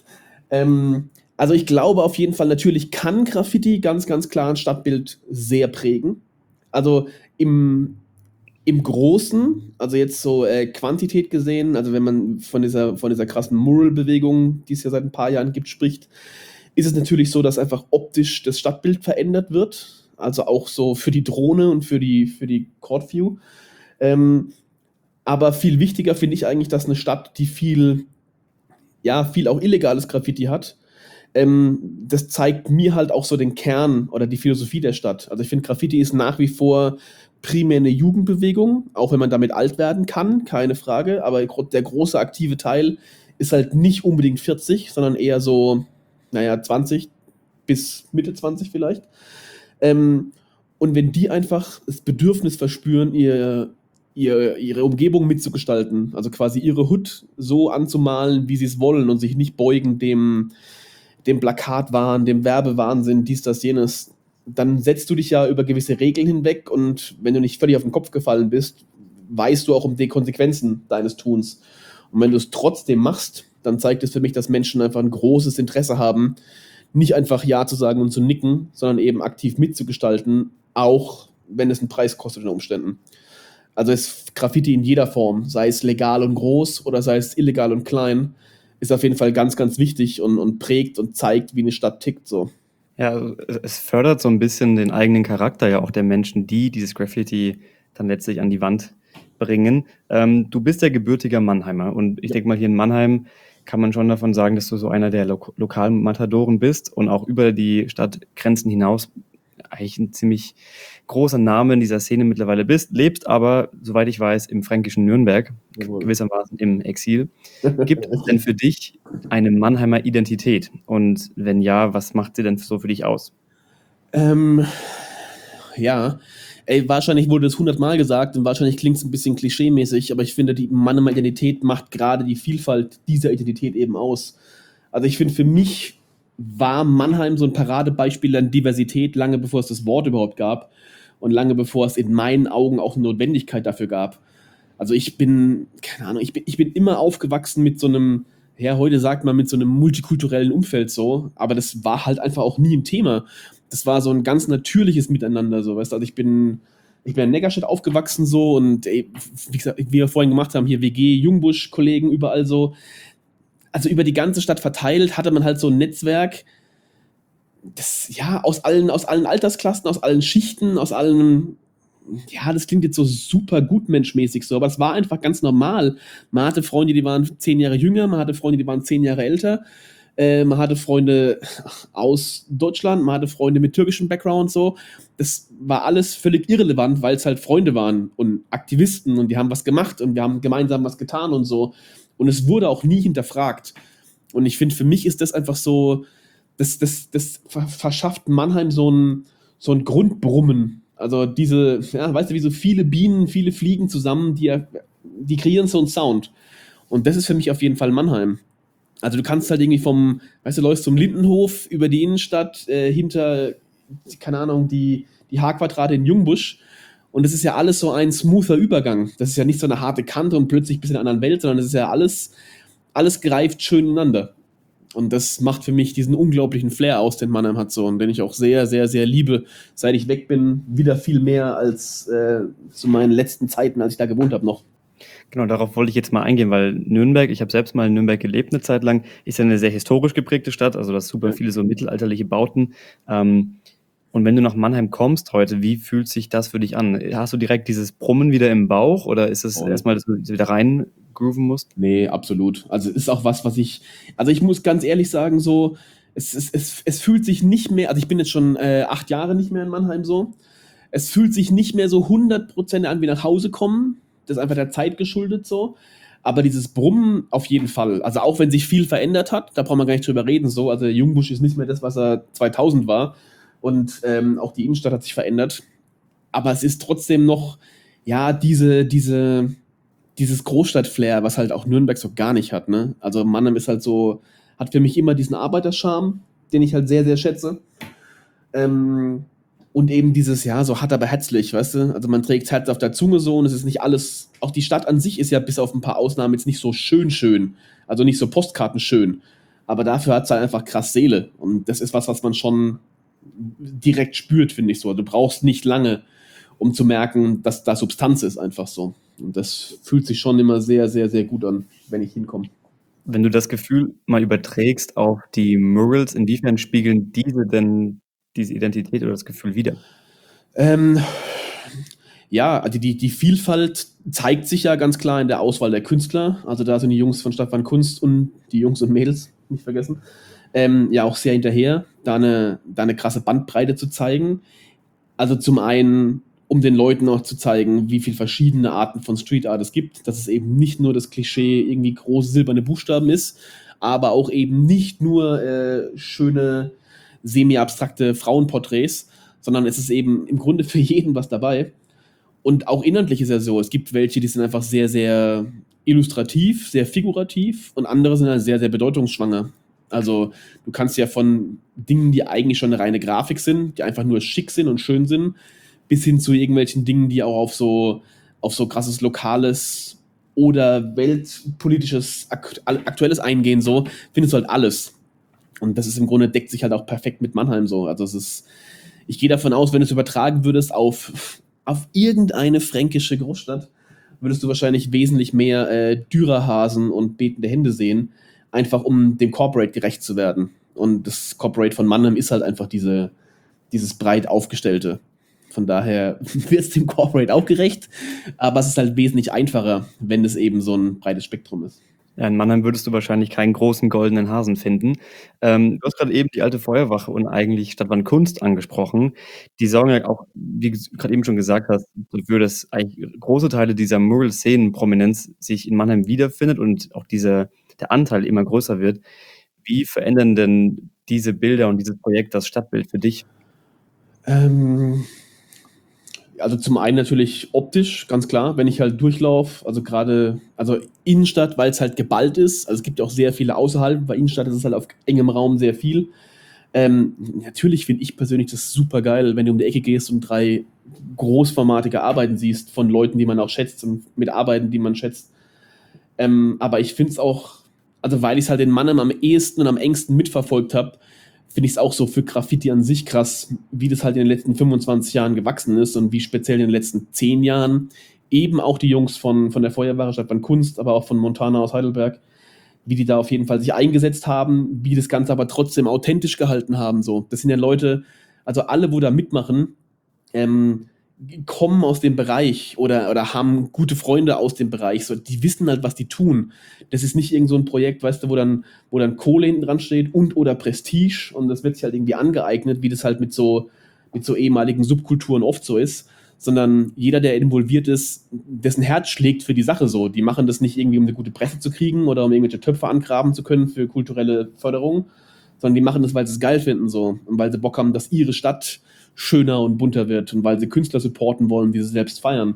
Ähm, also ich glaube auf jeden Fall, natürlich kann Graffiti ganz, ganz klar ein Stadtbild sehr prägen. Also im im Großen, also jetzt so äh, Quantität gesehen, also wenn man von dieser, von dieser krassen Mural-Bewegung, die es ja seit ein paar Jahren gibt, spricht, ist es natürlich so, dass einfach optisch das Stadtbild verändert wird. Also auch so für die Drohne und für die, für die Court View. Ähm, aber viel wichtiger finde ich eigentlich, dass eine Stadt, die viel, ja, viel auch illegales Graffiti hat, ähm, das zeigt mir halt auch so den Kern oder die Philosophie der Stadt. Also ich finde, Graffiti ist nach wie vor primär eine Jugendbewegung, auch wenn man damit alt werden kann, keine Frage, aber der große aktive Teil ist halt nicht unbedingt vierzig, sondern eher so, naja, zwanzig bis Mitte zwanzig vielleicht. Ähm, und wenn die einfach das Bedürfnis verspüren, ihr, ihr, ihre Umgebung mitzugestalten, also quasi ihre Hood so anzumalen, wie sie es wollen und sich nicht beugen dem, dem Plakatwahn, dem Werbewahnsinn, dies, das, jenes, dann setzt du dich ja über gewisse Regeln hinweg und wenn du nicht völlig auf den Kopf gefallen bist, weißt du auch um die Konsequenzen deines Tuns. Und wenn du es trotzdem machst, dann zeigt es für mich, dass Menschen einfach ein großes Interesse haben, nicht einfach Ja zu sagen und zu nicken, sondern eben aktiv mitzugestalten, auch wenn es einen Preis kostet unter Umständen. Also ist Graffiti in jeder Form, sei es legal und groß oder sei es illegal und klein, ist auf jeden Fall ganz, ganz wichtig und, und prägt und zeigt, wie eine Stadt tickt so. Ja, also es es fördert so ein bisschen den eigenen Charakter ja auch der Menschen, die dieses Graffiti dann letztlich an die Wand bringen. Ähm, du bist ja gebürtiger Mannheimer und ich denke mal, hier in Mannheim kann man schon davon sagen, dass du so einer der Lo- lokalen Matadoren bist und auch über die Stadtgrenzen hinaus eigentlich ein ziemlich großer Name in dieser Szene mittlerweile bist, lebst aber, soweit ich weiß, im fränkischen Nürnberg, Jawohl. gewissermaßen im Exil. Gibt es denn für dich eine Mannheimer Identität? Und wenn ja, was macht sie denn so für dich aus? Ähm, ja, ey, wahrscheinlich wurde das hundertmal gesagt und wahrscheinlich klingt es ein bisschen klischeemäßig, aber ich finde, die Mannheimer Identität macht gerade die Vielfalt dieser Identität eben aus. Also ich finde, für mich war Mannheim so ein Paradebeispiel an Diversität, lange bevor es das Wort überhaupt gab und lange bevor es in meinen Augen auch eine Notwendigkeit dafür gab. Also ich bin, keine Ahnung, ich bin, ich bin immer aufgewachsen mit so einem, ja, heute sagt man mit so einem multikulturellen Umfeld so, aber das war halt einfach auch nie ein Thema. Das war so ein ganz natürliches Miteinander, so, weißt du, also ich bin, ich bin in Neckarstedt aufgewachsen so und ey, wie gesagt, wie wir vorhin gemacht haben, hier W G, Jungbusch, Kollegen, überall so, also über die ganze Stadt verteilt hatte man halt so ein Netzwerk, das, ja, aus allen, aus allen Altersklassen, aus allen Schichten, aus allen, ja, das klingt jetzt so super gutmenschmäßig so, aber es war einfach ganz normal. Man hatte Freunde, die waren zehn Jahre jünger, man hatte Freunde, die waren zehn Jahre älter, äh, man hatte Freunde aus Deutschland, man hatte Freunde mit türkischem Background so. Das war alles völlig irrelevant, weil es halt Freunde waren und Aktivisten und die haben was gemacht und wir haben gemeinsam was getan und so. Und es wurde auch nie hinterfragt. Und ich finde, für mich ist das einfach so, das, das, das verschafft Mannheim so ein, so ein Grundbrummen. Also diese, ja, weißt du, wie so viele Bienen, viele Fliegen zusammen, die, die kreieren so einen Sound. Und das ist für mich auf jeden Fall Mannheim. Also du kannst halt irgendwie vom, weißt du, läufst zum Lindenhof über die Innenstadt, äh, hinter, keine Ahnung, die, die H-Quadrate in Jungbusch. Und das ist ja alles so ein smoother Übergang. Das ist ja nicht so eine harte Kante und plötzlich bist du in einer anderen Welt, sondern das ist ja alles, alles greift schön ineinander. Und das macht für mich diesen unglaublichen Flair aus, den Mannheim hat so und den ich auch sehr, sehr, sehr liebe, seit ich weg bin, wieder viel mehr als äh, zu meinen letzten Zeiten, als ich da gewohnt habe noch. Genau, darauf wollte ich jetzt mal eingehen, weil Nürnberg, ich habe selbst mal in Nürnberg gelebt eine Zeit lang, ist ja eine sehr historisch geprägte Stadt, also das super viele so mittelalterliche Bauten. Ähm, und wenn du nach Mannheim kommst heute, wie fühlt sich das für dich an? Hast du direkt dieses Brummen wieder im Bauch oder ist es Oh. erstmal, dass du wieder rein grooven musst? Nee, absolut. Also ist auch was, was ich, also ich muss ganz ehrlich sagen, so, es, es, es, es fühlt sich nicht mehr, also ich bin jetzt schon äh, acht Jahre nicht mehr in Mannheim so, es fühlt sich nicht mehr so hundert Prozent an wie nach Hause kommen, das ist einfach der Zeit geschuldet so, aber dieses Brummen auf jeden Fall, also auch wenn sich viel verändert hat, da brauchen wir gar nicht drüber reden so, also der Jungbusch ist nicht mehr das, was er zweitausend war und ähm, auch die Innenstadt hat sich verändert, aber es ist trotzdem noch, ja, diese, diese, dieses Großstadt-Flair, was halt auch Nürnberg so gar nicht hat, ne? Also Mannheim ist halt so, hat für mich immer diesen Arbeiterscharme, den ich halt sehr, sehr schätze. Ähm, und eben dieses, ja, so hart aber herzlich, weißt du? Also man trägt Herz auf der Zunge so und es ist nicht alles, auch die Stadt an sich ist ja bis auf ein paar Ausnahmen jetzt nicht so schön schön, also nicht so postkartenschön, aber dafür hat es halt einfach krass Seele und das ist was, was man schon direkt spürt, finde ich so. Du brauchst nicht lange, um zu merken, dass da Substanz ist, einfach so. Und das fühlt sich schon immer sehr, sehr, sehr gut an, wenn ich hinkomme. Wenn du das Gefühl mal überträgst auf die Murals, inwiefern spiegeln diese denn diese Identität oder das Gefühl wider? Ähm, ja, also die, die Vielfalt zeigt sich ja ganz klar in der Auswahl der Künstler. Also da sind die Jungs von Stadtwand Kunst und die Jungs und Mädels, nicht vergessen, ähm, ja auch sehr hinterher, da eine, da eine krasse Bandbreite zu zeigen. Also zum einen, um den Leuten auch zu zeigen, wie viele verschiedene Arten von Street Art es gibt, dass es eben nicht nur das Klischee irgendwie große silberne Buchstaben ist, aber auch eben nicht nur äh, schöne, semi-abstrakte Frauenporträts, sondern es ist eben im Grunde für jeden was dabei. Und auch inhaltlich ist ja so, es gibt welche, die sind einfach sehr, sehr illustrativ, sehr figurativ und andere sind halt sehr, sehr bedeutungsschwanger. Also du kannst ja von Dingen, die eigentlich schon eine reine Grafik sind, die einfach nur schick sind und schön sind, bis hin zu irgendwelchen Dingen, die auch auf so, auf so krasses lokales oder weltpolitisches, akt- aktuelles eingehen, so, findest du halt alles. Und das ist im Grunde, deckt sich halt auch perfekt mit Mannheim so. Also es ist, ich gehe davon aus, wenn du es übertragen würdest auf, auf irgendeine fränkische Großstadt, würdest du wahrscheinlich wesentlich mehr äh, Dürerhasen und betende Hände sehen, einfach um dem Corporate gerecht zu werden. Und das Corporate von Mannheim ist halt einfach diese, dieses breit aufgestellte. Von daher wird es dem Corporate auch gerecht, aber es ist halt wesentlich einfacher, wenn es eben so ein breites Spektrum ist. Ja, in Mannheim würdest du wahrscheinlich keinen großen goldenen Hasen finden. Ähm, du hast gerade eben die alte Feuerwache und eigentlich Stadtwand Kunst angesprochen. Die sorgen ja auch, wie du gerade eben schon gesagt hast, dafür, dass eigentlich große Teile dieser Mural-Szenen-Prominenz sich in Mannheim wiederfindet und auch dieser, der Anteil immer größer wird. Wie verändern denn diese Bilder und dieses Projekt das Stadtbild für dich? Ähm, also zum einen natürlich optisch, ganz klar, wenn ich halt durchlaufe, also gerade, also Innenstadt, weil es halt geballt ist, also es gibt ja auch sehr viele außerhalb, bei Innenstadt ist es halt auf engem Raum sehr viel. Ähm, natürlich finde ich persönlich das super geil, wenn du um die Ecke gehst und drei großformatige Arbeiten siehst von Leuten, die man auch schätzt und mit Arbeiten, die man schätzt. Ähm, aber ich finde es auch, also weil ich es halt in Mannheim am ehesten und am engsten mitverfolgt habe, finde ich es auch so für Graffiti an sich krass, wie das halt in den letzten fünfundzwanzig Jahren gewachsen ist und wie speziell in den letzten zehn Jahren eben auch die Jungs von, von der Feuerwache Stadtwand Kunst, aber auch von Montana aus Heidelberg, wie die da auf jeden Fall sich eingesetzt haben, wie das Ganze aber trotzdem authentisch gehalten haben. So. Das sind ja Leute, also alle, wo da mitmachen, ähm, kommen aus dem Bereich oder, oder haben gute Freunde aus dem Bereich. So, die wissen halt, was die tun. Das ist nicht irgend so ein Projekt, weißt du, wo dann, wo dann Kohle hinten dran steht und oder Prestige und das wird sich halt irgendwie angeeignet, wie das halt mit so, mit so ehemaligen Subkulturen oft so ist, sondern jeder, der involviert ist, dessen Herz schlägt für die Sache so. Die machen das nicht irgendwie, um eine gute Presse zu kriegen oder um irgendwelche Töpfe angraben zu können für kulturelle Förderung, sondern die machen das, weil sie es geil finden so und weil sie Bock haben, dass ihre Stadt schöner und bunter wird und weil sie Künstler supporten wollen, die sie selbst feiern.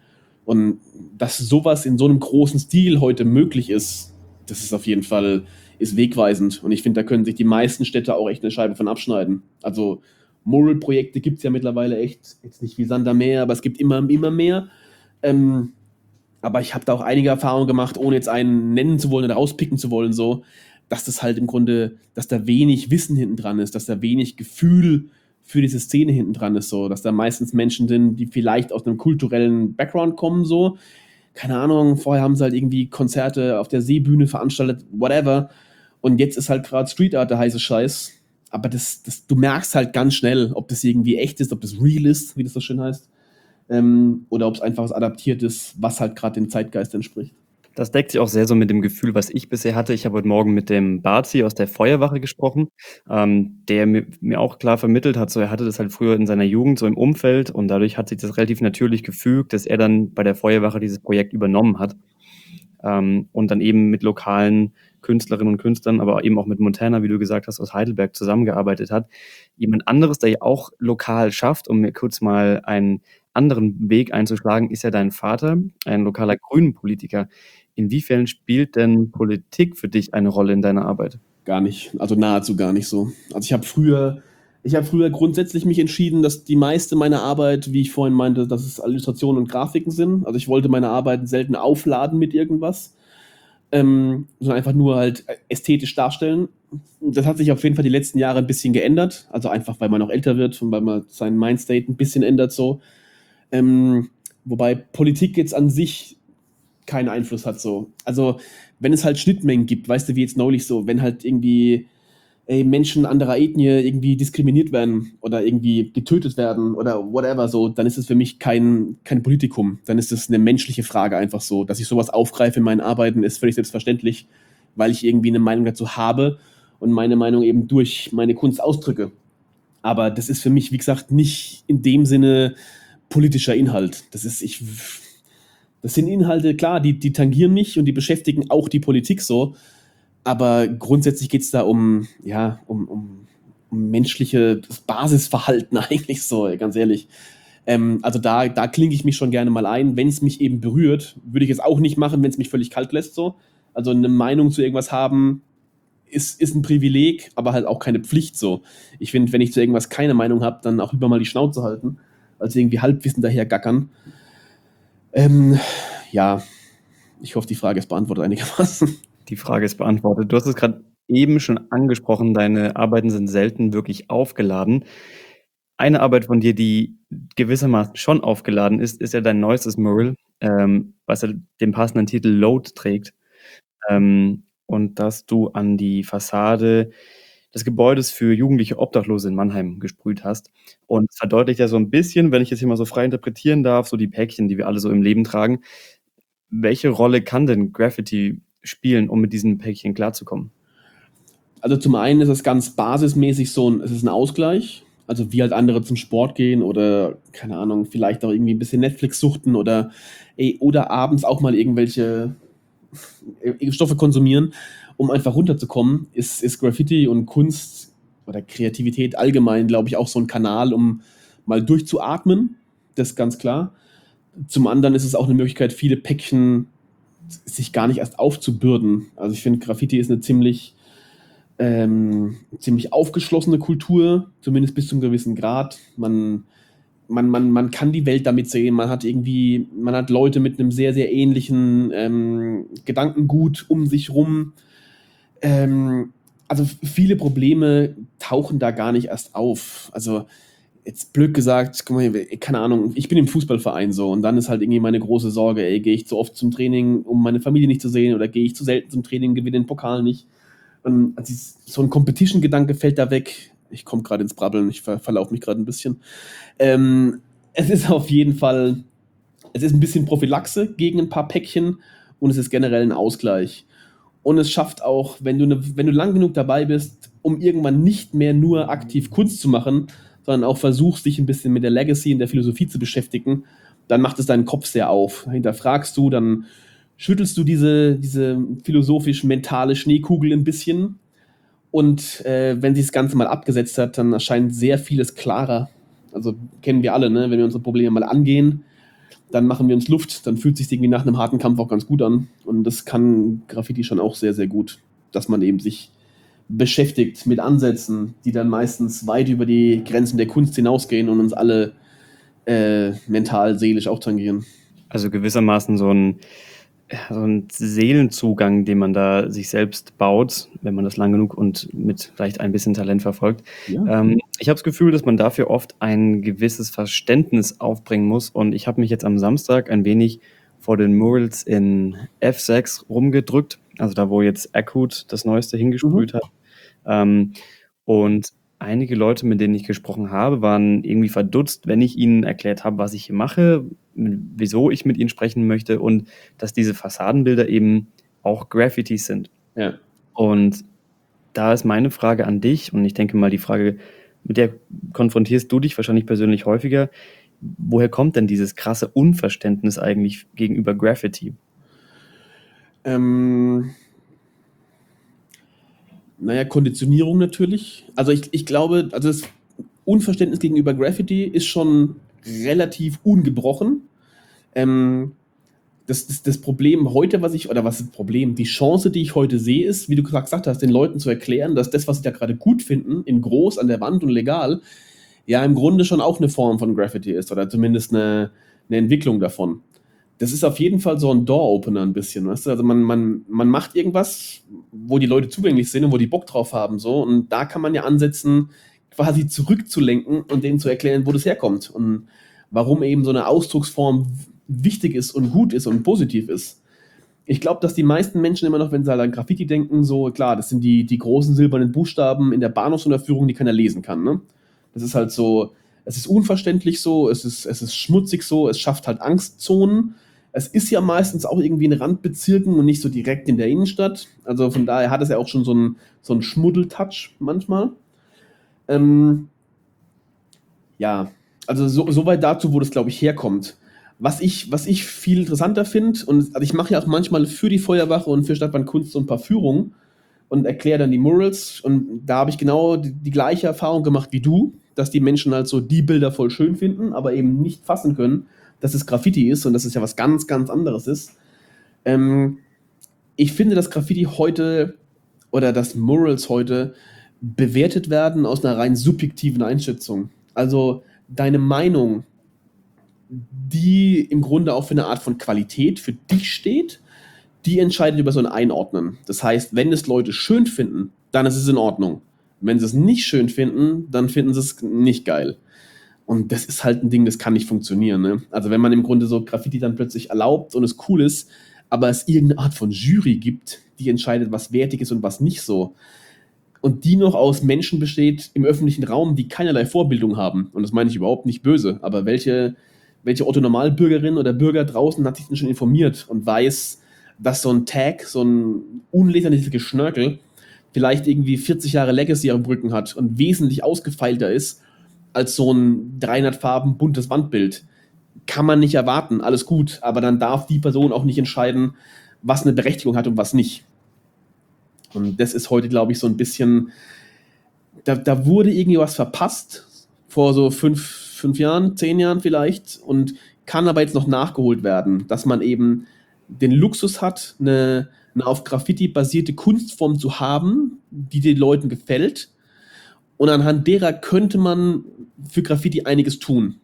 Und dass sowas in so einem großen Stil heute möglich ist, das ist auf jeden Fall ist wegweisend. Und ich finde, da können sich die meisten Städte auch echt eine Scheibe von abschneiden. Also Mural-Projekte gibt es ja mittlerweile echt, jetzt nicht wie Sand am Meer, aber es gibt immer, immer mehr. Ähm, aber ich habe da auch einige Erfahrungen gemacht, ohne jetzt einen nennen zu wollen oder rauspicken zu wollen, so, dass das halt im Grunde, dass da wenig Wissen hinten dran ist, dass da wenig Gefühl für diese Szene hinten dran ist, so, dass da meistens Menschen sind, die vielleicht aus einem kulturellen Background kommen, so, keine Ahnung, vorher haben sie halt irgendwie Konzerte auf der Seebühne veranstaltet, whatever, und jetzt ist halt gerade Street Art der heiße Scheiß, aber das, das, du merkst halt ganz schnell, ob das irgendwie echt ist, ob das real ist, wie das so schön heißt, ähm, oder ob es einfach was adaptiert ist, was halt gerade dem Zeitgeist entspricht. Das deckt sich auch sehr so mit dem Gefühl, was ich bisher hatte. Ich habe heute Morgen mit dem Bazi aus der Feuerwache gesprochen, ähm, der mir, mir auch klar vermittelt hat, so er hatte das halt früher in seiner Jugend so im Umfeld und dadurch hat sich das relativ natürlich gefügt, dass er dann bei der Feuerwache dieses Projekt übernommen hat ähm, und dann eben mit lokalen Künstlerinnen und Künstlern, aber eben auch mit Montana, wie du gesagt hast, aus Heidelberg zusammengearbeitet hat. Jemand anderes, der ja auch lokal schafft, um mir kurz mal einen anderen Weg einzuschlagen, ist ja dein Vater, ein lokaler Grünen-Politiker. Inwiefern spielt denn Politik für dich eine Rolle in deiner Arbeit? Gar nicht, also nahezu gar nicht so. Also ich habe früher, ich habe früher grundsätzlich mich entschieden, dass die meiste meiner Arbeit, wie ich vorhin meinte, dass es Illustrationen und Grafiken sind. Also ich wollte meine Arbeiten selten aufladen mit irgendwas, ähm, sondern einfach nur halt ästhetisch darstellen. Das hat sich auf jeden Fall die letzten Jahre ein bisschen geändert. Also einfach, weil man auch älter wird und weil man seinen Mindstate ein bisschen ändert so. Ähm, wobei Politik jetzt an sich keinen Einfluss hat so. Also wenn es halt Schnittmengen gibt, weißt du, wie jetzt neulich so, wenn halt irgendwie ey, Menschen anderer Ethnie irgendwie diskriminiert werden oder irgendwie getötet werden oder whatever so, dann ist es für mich kein, kein Politikum. Dann ist es eine menschliche Frage einfach so. Dass ich sowas aufgreife in meinen Arbeiten, ist völlig selbstverständlich, weil ich irgendwie eine Meinung dazu habe und meine Meinung eben durch meine Kunst ausdrücke. Aber das ist für mich, wie gesagt, nicht in dem Sinne politischer Inhalt. Das ist, ich, das sind Inhalte, klar, die, die tangieren mich und die beschäftigen auch die Politik so. Aber grundsätzlich geht es da um, ja, um, um, um menschliches Basisverhalten eigentlich so, ganz ehrlich. Ähm, also da, da klinke ich mich schon gerne mal ein. Wenn es mich eben berührt, würde ich es auch nicht machen, wenn es mich völlig kalt lässt so. Also eine Meinung zu irgendwas haben, ist, ist ein Privileg, aber halt auch keine Pflicht so. Ich finde, wenn ich zu irgendwas keine Meinung habe, dann auch lieber mal die Schnauze halten, als irgendwie Halbwissen daher gackern. Ähm, ja, ich hoffe, die Frage ist beantwortet einigermaßen. Die Frage ist beantwortet. Du hast es gerade eben schon angesprochen, deine Arbeiten sind selten wirklich aufgeladen. Eine Arbeit von dir, die gewissermaßen schon aufgeladen ist, ist ja dein neuestes Mural, ähm, was ja den passenden Titel Load trägt. Ähm, und das du an die Fassade des Gebäudes für jugendliche Obdachlose in Mannheim gesprüht hast. Und es verdeutlicht ja so ein bisschen, wenn ich jetzt hier mal so frei interpretieren darf, so die Päckchen, die wir alle so im Leben tragen. Welche Rolle kann denn Graffiti spielen, um mit diesen Päckchen klarzukommen? Also zum einen ist es ganz basismäßig so ein, es ist ein Ausgleich. Also wie halt andere zum Sport gehen oder, keine Ahnung, vielleicht auch irgendwie ein bisschen Netflix suchten oder, ey, oder abends auch mal irgendwelche Stoffe konsumieren, um einfach runterzukommen, ist, ist Graffiti und Kunst oder Kreativität allgemein, glaube ich, auch so ein Kanal, um mal durchzuatmen. Das ist ganz klar. Zum anderen ist es auch eine Möglichkeit, viele Päckchen sich gar nicht erst aufzubürden. Also ich finde, Graffiti ist eine ziemlich, ähm, ziemlich aufgeschlossene Kultur, zumindest bis zu einem gewissen Grad. Man, man, man, man kann die Welt damit sehen, man hat irgendwie, man hat Leute mit einem sehr, sehr ähnlichen ähm, Gedankengut um sich rum. Ähm, also viele Probleme tauchen da gar nicht erst auf. Also jetzt blöd gesagt, guck mal, keine Ahnung, ich bin im Fußballverein so und dann ist halt irgendwie meine große Sorge, ey, gehe ich zu oft zum Training, um meine Familie nicht zu sehen oder gehe ich zu selten zum Training, gewinne den Pokal nicht. Und also so ein Competition-Gedanke fällt da weg. Ich komme gerade ins Brabbeln, ich ver verlaufe mich gerade ein bisschen. Ähm, es ist auf jeden Fall, es ist ein bisschen Prophylaxe gegen ein paar Päckchen und es ist generell ein Ausgleich. Und es schafft auch, wenn du, ne, wenn du lang genug dabei bist, um irgendwann nicht mehr nur aktiv Kunst zu machen, sondern auch versuchst, dich ein bisschen mit der Legacy und der Philosophie zu beschäftigen, dann macht es deinen Kopf sehr auf. Hinterfragst du, dann schüttelst du diese, diese philosophisch-mentale Schneekugel ein bisschen und äh, wenn sich das Ganze mal abgesetzt hat, dann erscheint sehr vieles klarer. Also kennen wir alle, ne? Wenn wir unsere Probleme mal angehen, dann machen wir uns Luft, dann fühlt es sich irgendwie nach einem harten Kampf auch ganz gut an und das kann Graffiti schon auch sehr, sehr gut, dass man eben sich beschäftigt mit Ansätzen, die dann meistens weit über die Grenzen der Kunst hinausgehen und uns alle äh, mental, seelisch auch tangieren. Also gewissermaßen so ein, so ein Seelenzugang, den man da sich selbst baut, wenn man das lang genug und mit vielleicht ein bisschen Talent verfolgt. Ja. Ähm, ich habe das Gefühl, dass man dafür oft ein gewisses Verständnis aufbringen muss und ich habe mich jetzt am Samstag ein wenig vor den Murals in F sechs rumgedrückt, also da, wo jetzt Akut das Neueste hingesprüht mhm. hat. Ähm, und einige Leute, mit denen ich gesprochen habe, waren irgendwie verdutzt, wenn ich ihnen erklärt habe, was ich hier mache, wieso ich mit ihnen sprechen möchte und dass diese Fassadenbilder eben auch Graffitis sind. Ja. Und da ist meine Frage an dich und ich denke mal, die Frage, mit der konfrontierst du dich wahrscheinlich persönlich häufiger. Woher kommt denn dieses krasse Unverständnis eigentlich gegenüber Graffiti? Ähm, naja, Konditionierung natürlich. Also ich, ich glaube, also das Unverständnis gegenüber Graffiti ist schon relativ ungebrochen. Ähm, das, das, das Problem heute, was ich, oder was ist das Problem? Die Chance, die ich heute sehe, ist, wie du gesagt hast, den Leuten zu erklären, dass das, was sie da gerade gut finden, in groß an der Wand und legal, ja im Grunde schon auch eine Form von Graffiti ist oder zumindest eine, eine Entwicklung davon. Das ist auf jeden Fall so ein Door-Opener ein bisschen, weißt du? Also man, man, man macht irgendwas, wo die Leute zugänglich sind und wo die Bock drauf haben, so. Und da kann man ja ansetzen, quasi zurückzulenken und denen zu erklären, wo das herkommt. Und warum eben so eine Ausdrucksform wichtig ist und gut ist und positiv ist. Ich glaube, dass die meisten Menschen immer noch, wenn sie halt an Graffiti denken, so, klar, das sind die, die großen silbernen Buchstaben in der Bahnhofsunterführung, die keiner lesen kann, ne? Das ist halt so, es ist unverständlich so, es ist, es ist schmutzig so, es schafft halt Angstzonen. Es ist ja meistens auch irgendwie in Randbezirken und nicht so direkt in der Innenstadt. Also von daher hat es ja auch schon so einen, so einen Schmuddel-Touch manchmal. Ähm, ja, also so, soweit dazu, wo das, glaube ich, herkommt. Was ich, was ich viel interessanter finde, und also ich mache ja auch manchmal für die Feuerwache und für Stadtbahn Kunst so ein paar Führungen und erkläre dann die Murals. Und da habe ich genau die, die gleiche Erfahrung gemacht wie du, dass die Menschen halt so die Bilder voll schön finden, aber eben nicht fassen können, dass es Graffiti ist und dass es ja was ganz, ganz anderes ist. Ähm, ich finde, dass Graffiti heute oder dass Murals heute bewertet werden aus einer rein subjektiven Einschätzung. Also deine Meinung, die im Grunde auch für eine Art von Qualität für dich steht, die entscheidet über so ein Einordnen. Das heißt, wenn es Leute schön finden, dann ist es in Ordnung. Wenn sie es nicht schön finden, dann finden sie es nicht geil. Und das ist halt ein Ding, das kann nicht funktionieren. Ne? Also wenn man im Grunde so Graffiti dann plötzlich erlaubt und es cool ist, aber es irgendeine Art von Jury gibt, die entscheidet, was wertig ist und was nicht so, und die noch aus Menschen besteht im öffentlichen Raum, die keinerlei Vorbildung haben, und das meine ich überhaupt nicht böse, aber welche, welche Otto-Normalbürgerin oder Bürger draußen hat sich denn schon informiert und weiß, dass so ein Tag, so ein unleserliches Geschnörkel vielleicht irgendwie vierzig Jahre Legacy am Rücken hat und wesentlich ausgefeilter ist als so ein dreihundert Farben buntes Wandbild. Kann man nicht erwarten, alles gut, aber dann darf die Person auch nicht entscheiden, was eine Berechtigung hat und was nicht. Und das ist heute, glaube ich, so ein bisschen, da, da wurde irgendwie was verpasst, vor so fünf, fünf Jahren, zehn Jahren vielleicht, und kann aber jetzt noch nachgeholt werden, dass man eben den Luxus hat, eine, eine auf Graffiti basierte Kunstform zu haben, die den Leuten gefällt. Und anhand derer könnte man für Graffiti einiges tun.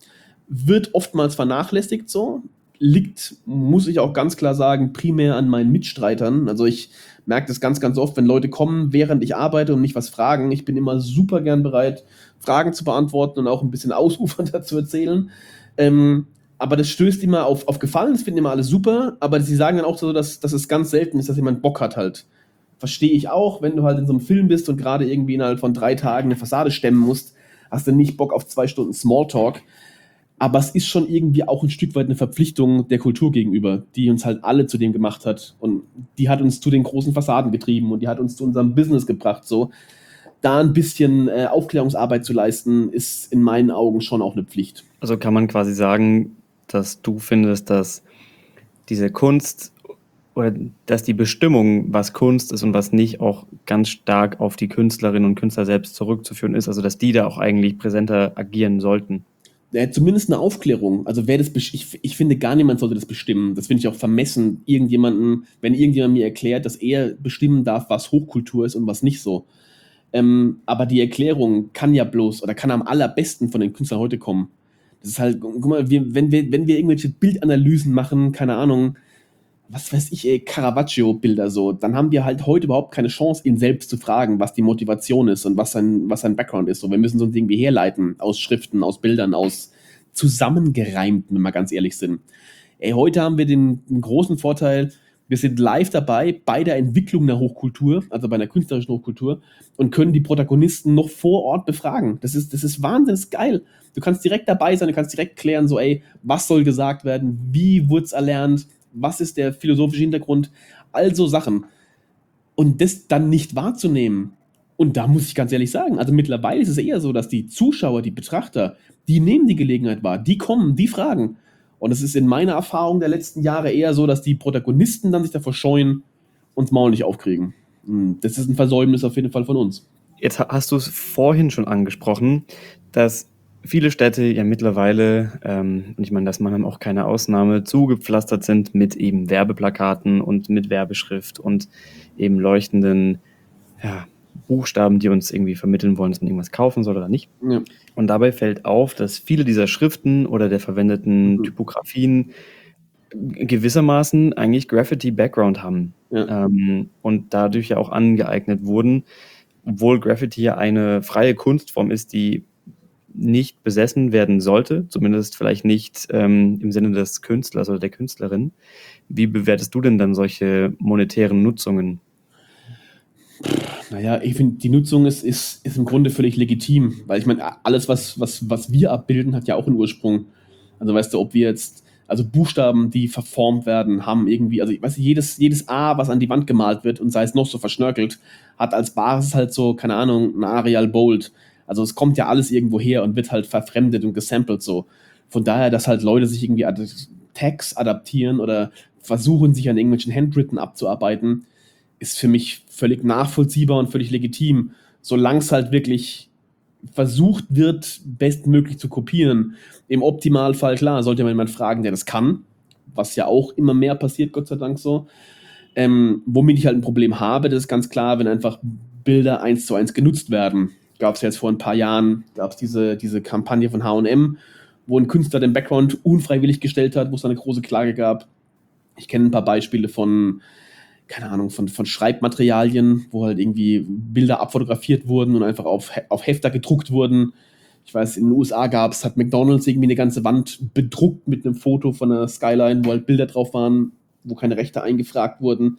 Wird oftmals vernachlässigt so, liegt, muss ich auch ganz klar sagen, primär an meinen Mitstreitern. Also ich merke das ganz, ganz oft, wenn Leute kommen, während ich arbeite und mich was fragen. Ich bin immer super gern bereit, Fragen zu beantworten und auch ein bisschen ausufernd zu erzählen. Ähm, aber das stößt immer auf, auf Gefallen, das finden immer alle super, aber sie sagen dann auch so, dass, dass es ganz selten ist, dass jemand Bock hat halt. Verstehe ich auch, wenn du halt in so einem Film bist und gerade irgendwie innerhalb von drei Tagen eine Fassade stemmen musst, hast du nicht Bock auf zwei Stunden Smalltalk. Aber es ist schon irgendwie auch ein Stück weit eine Verpflichtung der Kultur gegenüber, die uns halt alle zu dem gemacht hat. Und die hat uns zu den großen Fassaden getrieben und die hat uns zu unserem Business gebracht. So, da ein bisschen äh, Aufklärungsarbeit zu leisten, ist in meinen Augen schon auch eine Pflicht. Also kann man quasi sagen, dass du findest, dass diese Kunst oder dass die Bestimmung, was Kunst ist und was nicht, auch ganz stark auf die Künstlerinnen und Künstler selbst zurückzuführen ist, also dass die da auch eigentlich präsenter agieren sollten. Ja, zumindest eine Aufklärung. Also wer das besch- ich, ich finde, gar niemand sollte das bestimmen. Das finde ich auch vermessen, irgendjemanden, wenn irgendjemand mir erklärt, dass er bestimmen darf, was Hochkultur ist und was nicht so. Ähm, aber die Erklärung kann ja bloß oder kann am allerbesten von den Künstlern heute kommen. Das ist halt, guck mal, wir, wenn, wir, wenn wir irgendwelche Bildanalysen machen, keine Ahnung, was weiß ich, ey, Caravaggio-Bilder so, dann haben wir halt heute überhaupt keine Chance, ihn selbst zu fragen, was die Motivation ist und was sein, was sein Background ist. So, wir müssen so ein Ding wie herleiten, aus Schriften, aus Bildern, aus zusammengereimten, wenn wir ganz ehrlich sind. Ey, heute haben wir den, den großen Vorteil, wir sind live dabei bei der Entwicklung der Hochkultur, also bei einer künstlerischen Hochkultur, und können die Protagonisten noch vor Ort befragen. Das ist, das ist wahnsinnig geil. Du kannst direkt dabei sein, du kannst direkt klären, so, ey, was soll gesagt werden, wie wurde es erlernt, was ist der philosophische Hintergrund, also Sachen. Und das dann nicht wahrzunehmen. Und da muss ich ganz ehrlich sagen, also mittlerweile ist es eher so, dass die Zuschauer, die Betrachter, die nehmen die Gelegenheit wahr, die kommen, die fragen. Und es ist in meiner Erfahrung der letzten Jahre eher so, dass die Protagonisten dann sich davor scheuen und das Maul nicht aufkriegen. Das ist ein Versäumnis auf jeden Fall von uns. Jetzt hast du es vorhin schon angesprochen, dass viele Städte ja mittlerweile, ähm, und ich meine, das machen auch keine Ausnahme, zugepflastert sind mit eben Werbeplakaten und mit Werbeschrift und eben leuchtenden ja, Buchstaben, die uns irgendwie vermitteln wollen, dass man irgendwas kaufen soll oder nicht. Ja. Und dabei fällt auf, dass viele dieser Schriften oder der verwendeten Mhm. Typografien gewissermaßen eigentlich Graffiti-Background haben, Ja. ähm, und dadurch ja auch angeeignet wurden, obwohl Graffiti ja eine freie Kunstform ist, die nicht besessen werden sollte, zumindest vielleicht nicht ähm, im Sinne des Künstlers oder der Künstlerin. Wie bewertest du denn dann solche monetären Nutzungen? Naja, ich finde, die Nutzung ist, ist, ist im Grunde völlig legitim, weil ich meine, alles, was, was, was wir abbilden, hat ja auch einen Ursprung. Also weißt du, ob wir jetzt, also Buchstaben, die verformt werden, haben irgendwie, also ich weiß nicht, jedes, jedes A, was an die Wand gemalt wird und sei es noch so verschnörkelt, hat als Basis halt so, keine Ahnung, ein Arial Bold. Also es kommt ja alles irgendwo her und wird halt verfremdet und gesampelt so. Von daher, dass halt Leute sich irgendwie ad- Tags adaptieren oder versuchen, sich an irgendwelchen Handwritten abzuarbeiten, ist für mich völlig nachvollziehbar und völlig legitim, solange es halt wirklich versucht wird, bestmöglich zu kopieren. Im Optimalfall, klar, sollte man jemanden fragen, der das kann, was ja auch immer mehr passiert, Gott sei Dank so. Ähm, womit ich halt ein Problem habe, das ist ganz klar, wenn einfach Bilder eins zu eins genutzt werden. Gab es ja jetzt vor ein paar Jahren, gab es diese, diese Kampagne von H und M, wo ein Künstler den Background unfreiwillig gestellt hat, wo es eine große Klage gab. Ich kenne ein paar Beispiele von keine Ahnung, von, von Schreibmaterialien, wo halt irgendwie Bilder abfotografiert wurden und einfach auf, auf Hefter gedruckt wurden. Ich weiß, in den U S A gab es, hat McDonald's irgendwie eine ganze Wand bedruckt mit einem Foto von einer Skyline, wo halt Bilder drauf waren, wo keine Rechte eingefragt wurden.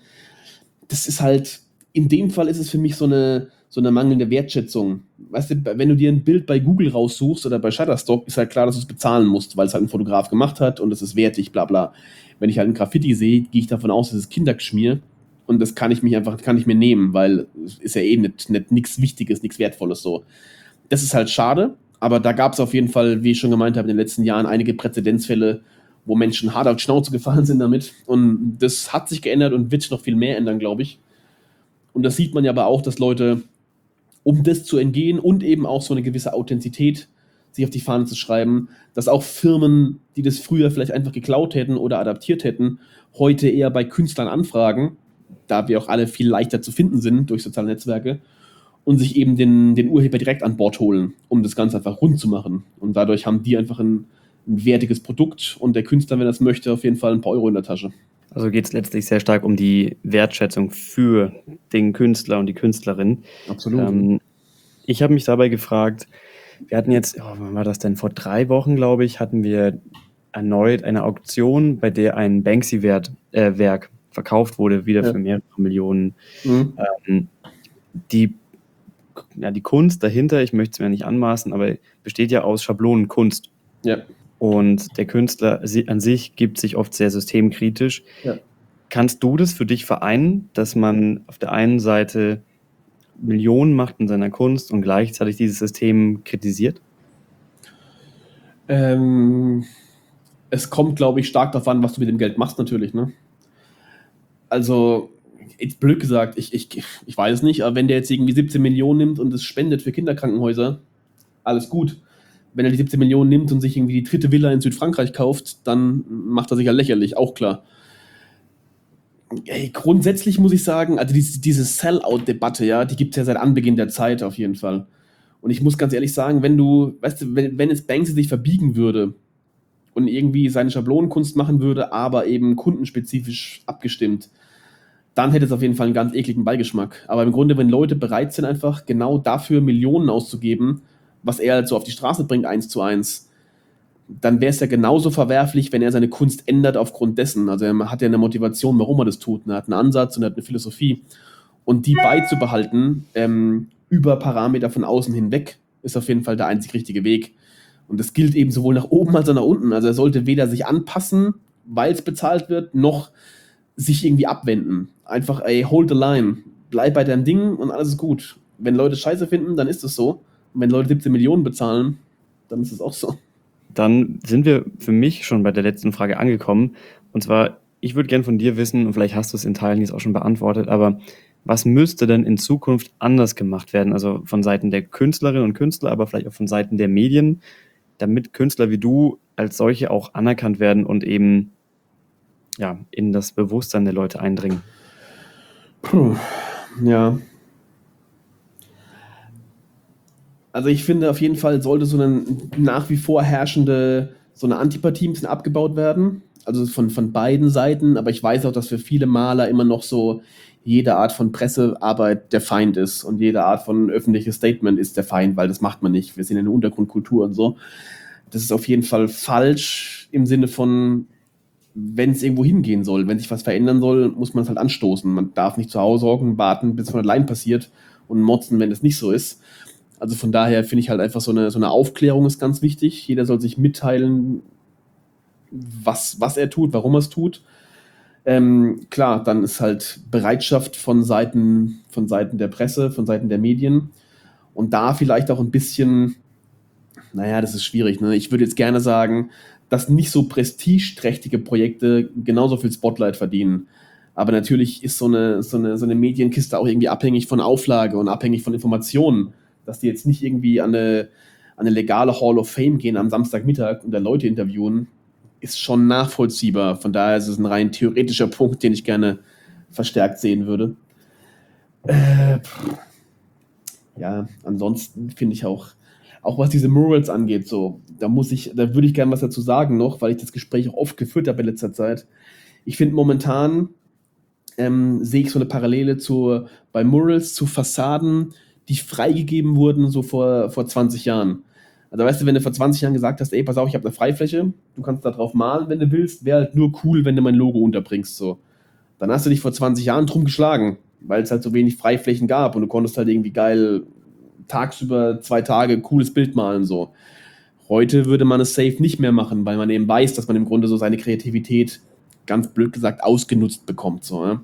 Das ist halt, in dem Fall ist es für mich so eine, so eine mangelnde Wertschätzung. Weißt du, wenn du dir ein Bild bei Google raussuchst oder bei Shutterstock, ist halt klar, dass du es bezahlen musst, weil es halt ein Fotograf gemacht hat und es ist wertig, bla bla. Wenn ich halt ein Graffiti sehe, gehe ich davon aus, dass es Kindergeschmier. Und das kann ich mich einfach, kann ich mir nehmen, weil es ist ja eh nicht, nicht nichts Wichtiges, nichts Wertvolles so. Das ist halt schade, aber da gab es auf jeden Fall, wie ich schon gemeint habe, in den letzten Jahren einige Präzedenzfälle, wo Menschen hart auf die Schnauze gefallen sind damit. Und das hat sich geändert und wird sich noch viel mehr ändern, glaube ich. Und das sieht man ja aber auch, dass Leute, um das zu entgehen und eben auch so eine gewisse Authentizität sich auf die Fahne zu schreiben, dass auch Firmen, die das früher vielleicht einfach geklaut hätten oder adaptiert hätten, heute eher bei Künstlern anfragen, da wir auch alle viel leichter zu finden sind durch soziale Netzwerke und sich eben den, den Urheber direkt an Bord holen, um das Ganze einfach rund zu machen. Und dadurch haben die einfach ein, ein wertiges Produkt und der Künstler, wenn er es möchte, auf jeden Fall ein paar Euro in der Tasche. Also geht es letztlich sehr stark um die Wertschätzung für den Künstler und die Künstlerin. Absolut. Ähm, ich habe mich dabei gefragt, wir hatten jetzt, oh, wann war das denn? Vor drei Wochen, glaube ich, hatten wir erneut eine Auktion, bei der ein Banksy-Werk äh, Werk verkauft wurde, wieder Ja. für mehrere Millionen. Mhm. Ähm, die, ja, die Kunst dahinter, ich möchte es mir nicht anmaßen, aber besteht ja aus Schablonenkunst. Ja. Und der Künstler si- an sich gibt sich oft sehr systemkritisch. Ja. Kannst du das für dich vereinen, dass man auf der einen Seite Millionen macht in seiner Kunst und gleichzeitig dieses System kritisiert? Ähm, es kommt, glaube ich, stark darauf an, was du mit dem Geld machst, natürlich, ne? Also, jetzt blöd gesagt, ich, ich, ich weiß es nicht, aber wenn der jetzt irgendwie siebzehn Millionen nimmt und es spendet für Kinderkrankenhäuser, alles gut. Wenn er die siebzehn Millionen nimmt und sich irgendwie die dritte Villa in Südfrankreich kauft, dann macht er sich ja lächerlich, auch klar. Ey, grundsätzlich muss ich sagen, also diese, diese Sell-out-Debatte, ja, die gibt es ja seit Anbeginn der Zeit auf jeden Fall. Und ich muss ganz ehrlich sagen, wenn du, weißt du, wenn, wenn jetzt Banksy sich verbiegen würde und irgendwie seine Schablonenkunst machen würde, aber eben kundenspezifisch abgestimmt, dann hätte es auf jeden Fall einen ganz ekligen Beigeschmack. Aber im Grunde, wenn Leute bereit sind, einfach genau dafür Millionen auszugeben, was er halt so auf die Straße bringt, eins zu eins, dann wäre es ja genauso verwerflich, wenn er seine Kunst ändert aufgrund dessen. Also er hat ja eine Motivation, warum er das tut. Er hat einen Ansatz und er hat eine Philosophie. Und die beizubehalten, ähm, über Parameter von außen hinweg, ist auf jeden Fall der einzig richtige Weg. Und das gilt eben sowohl nach oben als auch nach unten. Also er sollte weder sich anpassen, weil es bezahlt wird, noch sich irgendwie abwenden. Einfach, ey, hold the line. Bleib bei deinem Ding und alles ist gut. Wenn Leute Scheiße finden, dann ist es so. Und wenn Leute siebzehn Millionen bezahlen, dann ist es auch so. Dann sind wir für mich schon bei der letzten Frage angekommen. Und zwar, ich würde gerne von dir wissen, und vielleicht hast du es in Teilen jetzt auch schon beantwortet, aber was müsste denn in Zukunft anders gemacht werden? Also von Seiten der Künstlerinnen und Künstler, aber vielleicht auch von Seiten der Medien, damit Künstler wie du als solche auch anerkannt werden und eben ja, in das Bewusstsein der Leute eindringen. Puh, ja. Also ich finde, auf jeden Fall sollte so eine nach wie vor herrschende, so eine Antipathie ein bisschen abgebaut werden. also von, von beiden Seiten, aber ich weiß auch, dass für viele Maler immer noch so jede Art von Pressearbeit der Feind ist und jede Art von öffentliches Statement ist der Feind, weil das macht man nicht. Wir sind in der Untergrundkultur und so. Das ist auf jeden Fall falsch im Sinne von, wenn es irgendwo hingehen soll, wenn sich was verändern soll, muss man es halt anstoßen. Man darf nicht zu Hause hocken, warten, bis es von allein passiert und motzen, wenn es nicht so ist. Also von daher finde ich halt einfach so eine, so eine Aufklärung ist ganz wichtig. Jeder soll sich mitteilen, was, was er tut, warum er es tut. Ähm, klar, dann ist halt Bereitschaft von Seiten, von Seiten der Presse, von Seiten der Medien und da vielleicht auch ein bisschen, naja, das ist schwierig, ne? Ich würde jetzt gerne sagen, dass nicht so prestigeträchtige Projekte genauso viel Spotlight verdienen. Aber natürlich ist so eine, so eine, so eine Medienkiste auch irgendwie abhängig von Auflage und abhängig von Informationen, dass die jetzt nicht irgendwie an eine, an eine legale Hall of Fame gehen am Samstagmittag und da Leute interviewen, ist schon nachvollziehbar. Von daher ist es ein rein theoretischer Punkt, den ich gerne verstärkt sehen würde. Äh, ja, ansonsten finde ich auch, auch was diese Murals angeht, so, da muss ich, da würde ich gerne was dazu sagen noch, weil ich das Gespräch auch oft geführt habe in letzter Zeit. Ich finde momentan ähm, sehe ich so eine Parallele zu, bei Murals zu Fassaden, die freigegeben wurden so vor, vor zwanzig Jahren. Also weißt du, wenn du vor zwanzig Jahren gesagt hast, ey, pass auf, ich habe eine Freifläche, du kannst da drauf malen, wenn du willst, wäre halt nur cool, wenn du mein Logo unterbringst, so. Dann hast du dich vor zwanzig Jahren drum geschlagen, weil es halt so wenig Freiflächen gab und du konntest halt irgendwie geil tagsüber zwei Tage ein cooles Bild malen, so. Heute würde man es safe nicht mehr machen, weil man eben weiß, dass man im Grunde so seine Kreativität, ganz blöd gesagt, ausgenutzt bekommt, so, ne?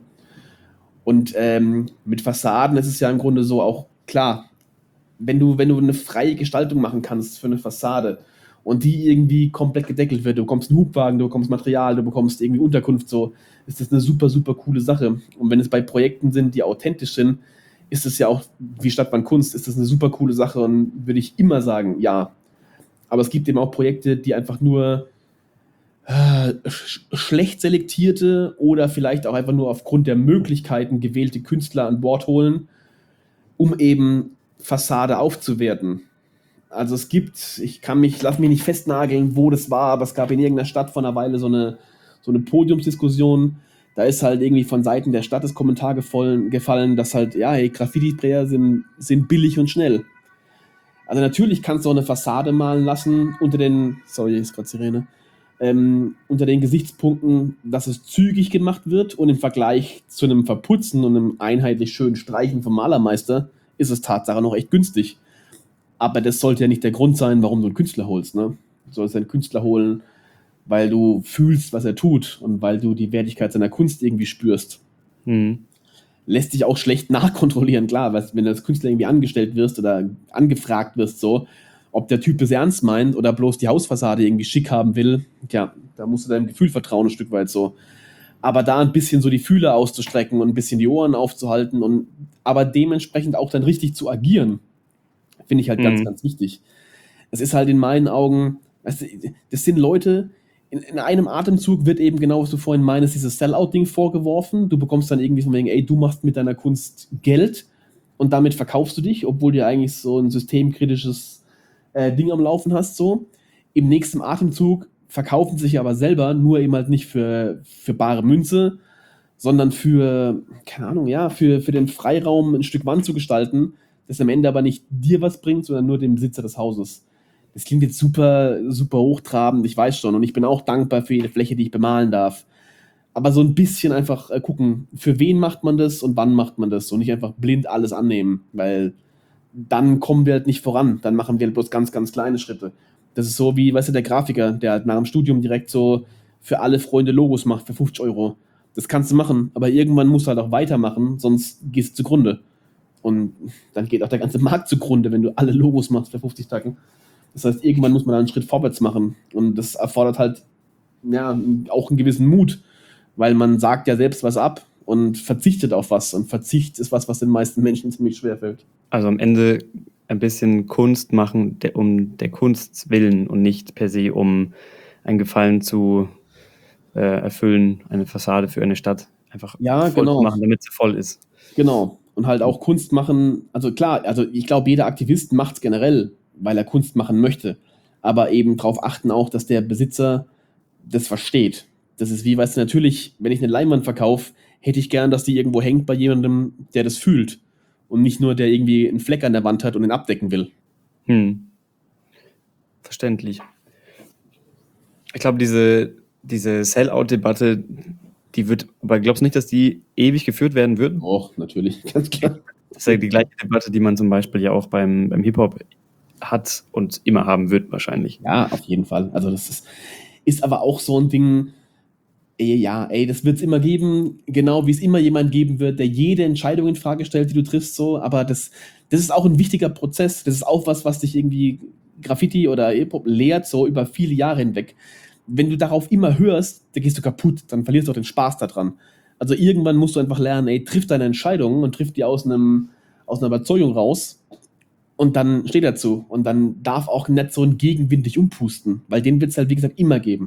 Und ähm, mit Fassaden ist es ja im Grunde so auch klar, wenn du, wenn du eine freie Gestaltung machen kannst für eine Fassade und die irgendwie komplett gedeckelt wird, du bekommst einen Hubwagen, du bekommst Material, du bekommst irgendwie Unterkunft, so, ist das eine super, super coole Sache. Und wenn es bei Projekten sind, die authentisch sind, ist es ja auch, wie Stadtbahn Kunst, ist das eine super coole Sache und würde ich immer sagen, ja. Aber es gibt eben auch Projekte, die einfach nur äh, sch- schlecht selektierte oder vielleicht auch einfach nur aufgrund der Möglichkeiten gewählte Künstler an Bord holen, um eben Fassade aufzuwerten. Also es gibt, ich kann mich, lass mich nicht festnageln, wo das war, aber es gab in irgendeiner Stadt vor einer Weile so eine, so eine Podiumsdiskussion. Da ist halt irgendwie von Seiten der Stadt das Kommentar gefallen, gefallen dass halt, ja, hey, Graffiti-Sprayer sind, sind billig und schnell. Also natürlich kannst du auch eine Fassade malen lassen unter den, sorry, ist gerade Sirene, ähm, unter den Gesichtspunkten, dass es zügig gemacht wird und im Vergleich zu einem Verputzen und einem einheitlich schönen Streichen vom Malermeister ist es Tatsache noch echt günstig. Aber das sollte ja nicht der Grund sein, warum du einen Künstler holst, ne? Du sollst einen Künstler holen, weil du fühlst, was er tut und weil du die Wertigkeit seiner Kunst irgendwie spürst. Mhm. Lässt sich auch schlecht nachkontrollieren, klar, weil wenn du als Künstler irgendwie angestellt wirst oder angefragt wirst, so, ob der Typ es ernst meint oder bloß die Hausfassade irgendwie schick haben will, tja, da musst du deinem Gefühl vertrauen, ein Stück weit so. Aber da ein bisschen so die Fühler auszustrecken und ein bisschen die Ohren aufzuhalten und aber dementsprechend auch dann richtig zu agieren, finde ich halt Mhm. ganz, ganz wichtig. Es ist halt in meinen Augen, weißt du, das sind Leute, in, in einem Atemzug wird eben genau, was du vorhin meinst, dieses Sellout-Ding vorgeworfen. Du bekommst dann irgendwie von wegen, ey, du machst mit deiner Kunst Geld und damit verkaufst du dich, obwohl du eigentlich so ein systemkritisches äh, Ding am Laufen hast, so. Im nächsten Atemzug verkaufen sich aber selber, nur eben halt nicht für, für bare Münze, sondern für, keine Ahnung, ja, für, für den Freiraum ein Stück Wand zu gestalten, das am Ende aber nicht dir was bringt, sondern nur dem Besitzer des Hauses. Das klingt jetzt super, super hochtrabend, ich weiß schon, und ich bin auch dankbar für jede Fläche, die ich bemalen darf. Aber so ein bisschen einfach äh, gucken, für wen macht man das und wann macht man das und nicht einfach blind alles annehmen, weil dann kommen wir halt nicht voran, dann machen wir halt bloß ganz, ganz kleine Schritte. Das ist so wie, weißt du, der Grafiker, der halt nach dem Studium direkt so für alle Freunde Logos macht für fünfzig Euro. Das kannst du machen, aber irgendwann musst du halt auch weitermachen, sonst gehst du zugrunde. Und dann geht auch der ganze Markt zugrunde, wenn du alle Logos machst für fünfzig Tacken. Das heißt, irgendwann muss man da einen Schritt vorwärts machen. Und das erfordert halt ja, auch einen gewissen Mut, weil man sagt ja selbst was ab und verzichtet auf was. Und Verzicht ist was, was den meisten Menschen ziemlich schwer fällt. Also am Ende ein bisschen Kunst machen, der, um der Kunst willen und nicht per se, um einen Gefallen zu äh, erfüllen, eine Fassade für eine Stadt einfach Ja, voll genau. zu machen, damit sie voll ist. Genau. Und halt auch Kunst machen, also klar, also ich glaube, jeder Aktivist macht es generell, weil er Kunst machen möchte. Aber eben darauf achten auch, dass der Besitzer das versteht. Das ist wie, weißt du, natürlich, wenn ich eine Leinwand verkaufe, hätte ich gern, dass die irgendwo hängt bei jemandem, der das fühlt. Und nicht nur, der irgendwie einen Fleck an der Wand hat und ihn abdecken will. Hm. Verständlich. Ich glaube, diese, diese Sell-Out-Debatte, die wird, aber glaubst du nicht, dass die ewig geführt werden wird? Och, natürlich, ganz klar. Das ist ja die gleiche Debatte, die man zum Beispiel ja auch beim, beim Hip-Hop hat und immer haben wird wahrscheinlich. Ja, auf jeden Fall. Also das ist, ist aber auch so ein Ding, ey, ja, ey, das wird es immer geben, genau wie es immer jemand geben wird, der jede Entscheidung in Frage stellt, die du triffst, so, aber das, das ist auch ein wichtiger Prozess, das ist auch was, was dich irgendwie Graffiti oder Hip-Hop lehrt, so über viele Jahre hinweg. Wenn du darauf immer hörst, dann gehst du kaputt, dann verlierst du auch den Spaß daran. Also irgendwann musst du einfach lernen, ey, triff deine Entscheidungen und triff die aus einem, aus einer Überzeugung raus und dann steh dazu und dann darf auch nicht so ein Gegenwind dich umpusten, weil den wird es halt, wie gesagt, immer geben.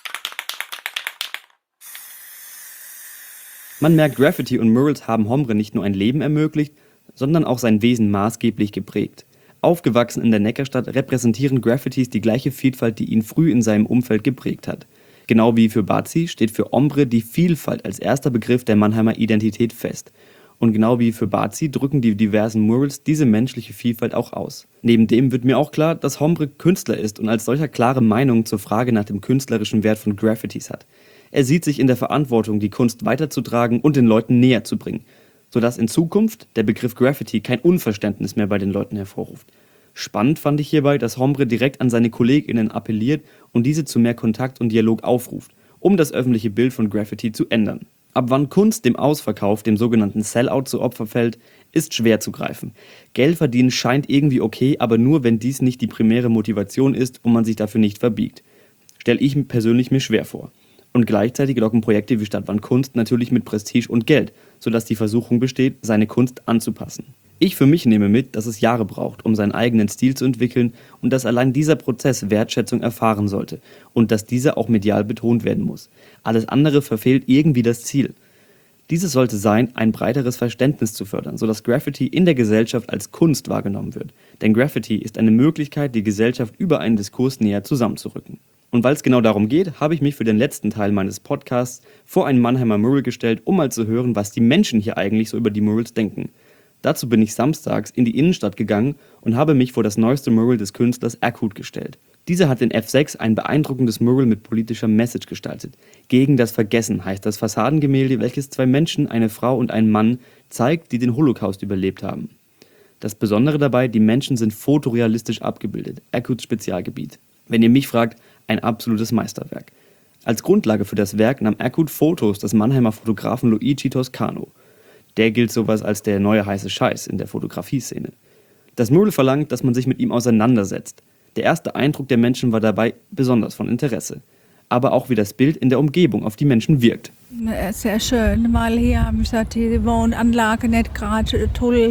Man merkt, Graffiti und Murals haben Hombre nicht nur ein Leben ermöglicht, sondern auch sein Wesen maßgeblich geprägt. Aufgewachsen in der Neckarstadt repräsentieren Graffitis die gleiche Vielfalt, die ihn früh in seinem Umfeld geprägt hat. Genau wie für Bazi steht für Hombre die Vielfalt als erster Begriff der Mannheimer Identität fest. Und genau wie für Bazi drücken die diversen Murals diese menschliche Vielfalt auch aus. Neben dem wird mir auch klar, dass Hombre Künstler ist und als solcher klare Meinung zur Frage nach dem künstlerischen Wert von Graffitis hat. Er sieht sich in der Verantwortung, die Kunst weiterzutragen und den Leuten näher zu bringen, sodass in Zukunft der Begriff Graffiti kein Unverständnis mehr bei den Leuten hervorruft. Spannend fand ich hierbei, dass Hombre direkt an seine KollegInnen appelliert und diese zu mehr Kontakt und Dialog aufruft, um das öffentliche Bild von Graffiti zu ändern. Ab wann Kunst dem Ausverkauf, dem sogenannten Sellout, zu Opfer fällt, ist schwer zu greifen. Geld verdienen scheint irgendwie okay, aber nur, wenn dies nicht die primäre Motivation ist und man sich dafür nicht verbiegt. Stelle ich mir persönlich mir schwer vor. Und gleichzeitig locken Projekte wie Stadtwand Kunst natürlich mit Prestige und Geld, sodass die Versuchung besteht, seine Kunst anzupassen. Ich für mich nehme mit, dass es Jahre braucht, um seinen eigenen Stil zu entwickeln und dass allein dieser Prozess Wertschätzung erfahren sollte und dass dieser auch medial betont werden muss. Alles andere verfehlt irgendwie das Ziel. Dieses sollte sein, ein breiteres Verständnis zu fördern, sodass Graffiti in der Gesellschaft als Kunst wahrgenommen wird. Denn Graffiti ist eine Möglichkeit, die Gesellschaft über einen Diskurs näher zusammenzurücken. Und weil es genau darum geht, habe ich mich für den letzten Teil meines Podcasts vor ein Mannheimer Mural gestellt, um mal zu hören, was die Menschen hier eigentlich so über die Murals denken. Dazu bin ich samstags in die Innenstadt gegangen und habe mich vor das neueste Mural des Künstlers Akut gestellt. Dieser hat in F sechs ein beeindruckendes Mural mit politischer Message gestaltet. Gegen das Vergessen heißt das Fassadengemälde, welches zwei Menschen, eine Frau und einen Mann, zeigt, die den Holocaust überlebt haben. Das Besondere dabei, die Menschen sind fotorealistisch abgebildet. Akuts Spezialgebiet. Wenn ihr mich fragt, ein absolutes Meisterwerk. Als Grundlage für das Werk nahm Akut Fotos des Mannheimer Fotografen Luigi Toscano. Der gilt sowas als der neue heiße Scheiß in der Fotografie-Szene. Das Mural verlangt, dass man sich mit ihm auseinandersetzt. Der erste Eindruck der Menschen war dabei besonders von Interesse. Aber auch wie das Bild in der Umgebung auf die Menschen wirkt. Sehr schön, weil hier haben gesagt, die Wohnanlage nicht gerade toll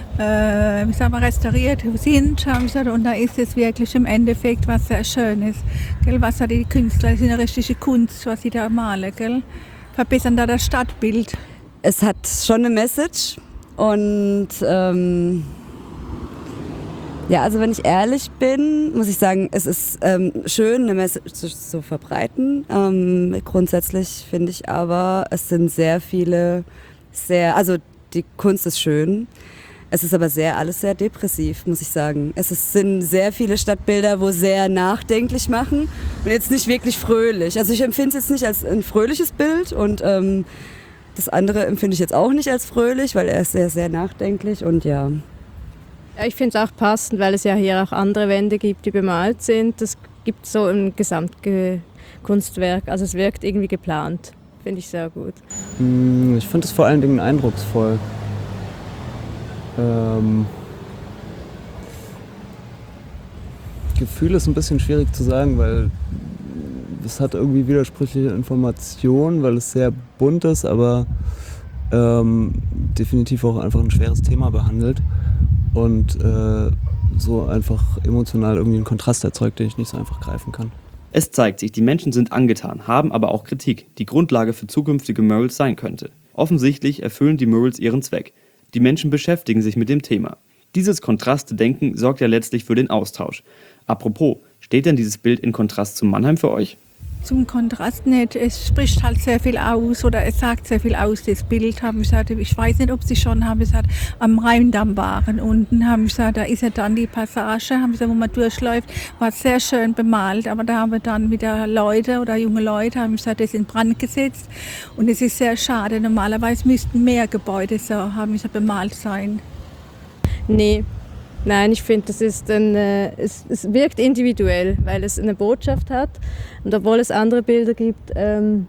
äh, ich sag mal, restauriert sind. Haben gesagt, und da ist es wirklich im Endeffekt was sehr Schönes. Gell? Was da die Künstler, das ist eine richtige Kunst, was sie da malen. Gell? Verbessern da das Stadtbild. Es hat schon eine Message und ähm, ja, also wenn ich ehrlich bin, muss ich sagen, es ist ähm, schön, eine Message zu, zu verbreiten. Ähm, grundsätzlich finde ich aber, es sind sehr viele, sehr, also die Kunst ist schön. Es ist aber sehr, alles sehr depressiv, muss ich sagen. Es ist, sind sehr viele Stadtbilder, wo sehr nachdenklich machen und jetzt nicht wirklich fröhlich. Also ich empfinde es jetzt nicht als ein fröhliches Bild und ähm, das andere empfinde ich jetzt auch nicht als fröhlich, weil er ist sehr, sehr nachdenklich und ja. Ja, ich finde es auch passend, weil es ja hier auch andere Wände gibt, die bemalt sind. Das gibt so ein Gesamtkunstwerk, also es wirkt irgendwie geplant. Finde ich sehr gut. Ich finde es vor allen Dingen eindrucksvoll. Ähm, Gefühl ist ein bisschen schwierig zu sagen, weil es hat irgendwie widersprüchliche Informationen, weil es sehr bunt ist, aber ähm, definitiv auch einfach ein schweres Thema behandelt und äh, so einfach emotional irgendwie einen Kontrast erzeugt, den ich nicht so einfach greifen kann. Es zeigt sich, die Menschen sind angetan, haben aber auch Kritik, die Grundlage für zukünftige Murals sein könnte. Offensichtlich erfüllen die Murals ihren Zweck. Die Menschen beschäftigen sich mit dem Thema. Dieses Kontraste-Denken sorgt ja letztlich für den Austausch. Apropos, steht denn dieses Bild in Kontrast zu Mannheim für euch? zum Kontrast nicht. Es spricht halt sehr viel aus oder es sagt sehr viel aus, das Bild. Haben gesagt, ich weiß nicht, ob Sie schon haben gesagt, am Rheindamm waren. Unten haben gesagt, da ist ja dann die Passage, haben gesagt, wo man durchläuft, war sehr schön bemalt. Aber da haben wir dann wieder Leute oder junge Leute, haben gesagt, das in Brand gesetzt. Und es ist sehr schade. Normalerweise müssten mehr Gebäude so, haben gesagt, bemalt sein. Nee. Nein, ich finde, das ist ein, äh, es, es wirkt individuell, weil es eine Botschaft hat. Und obwohl es andere Bilder gibt, ähm,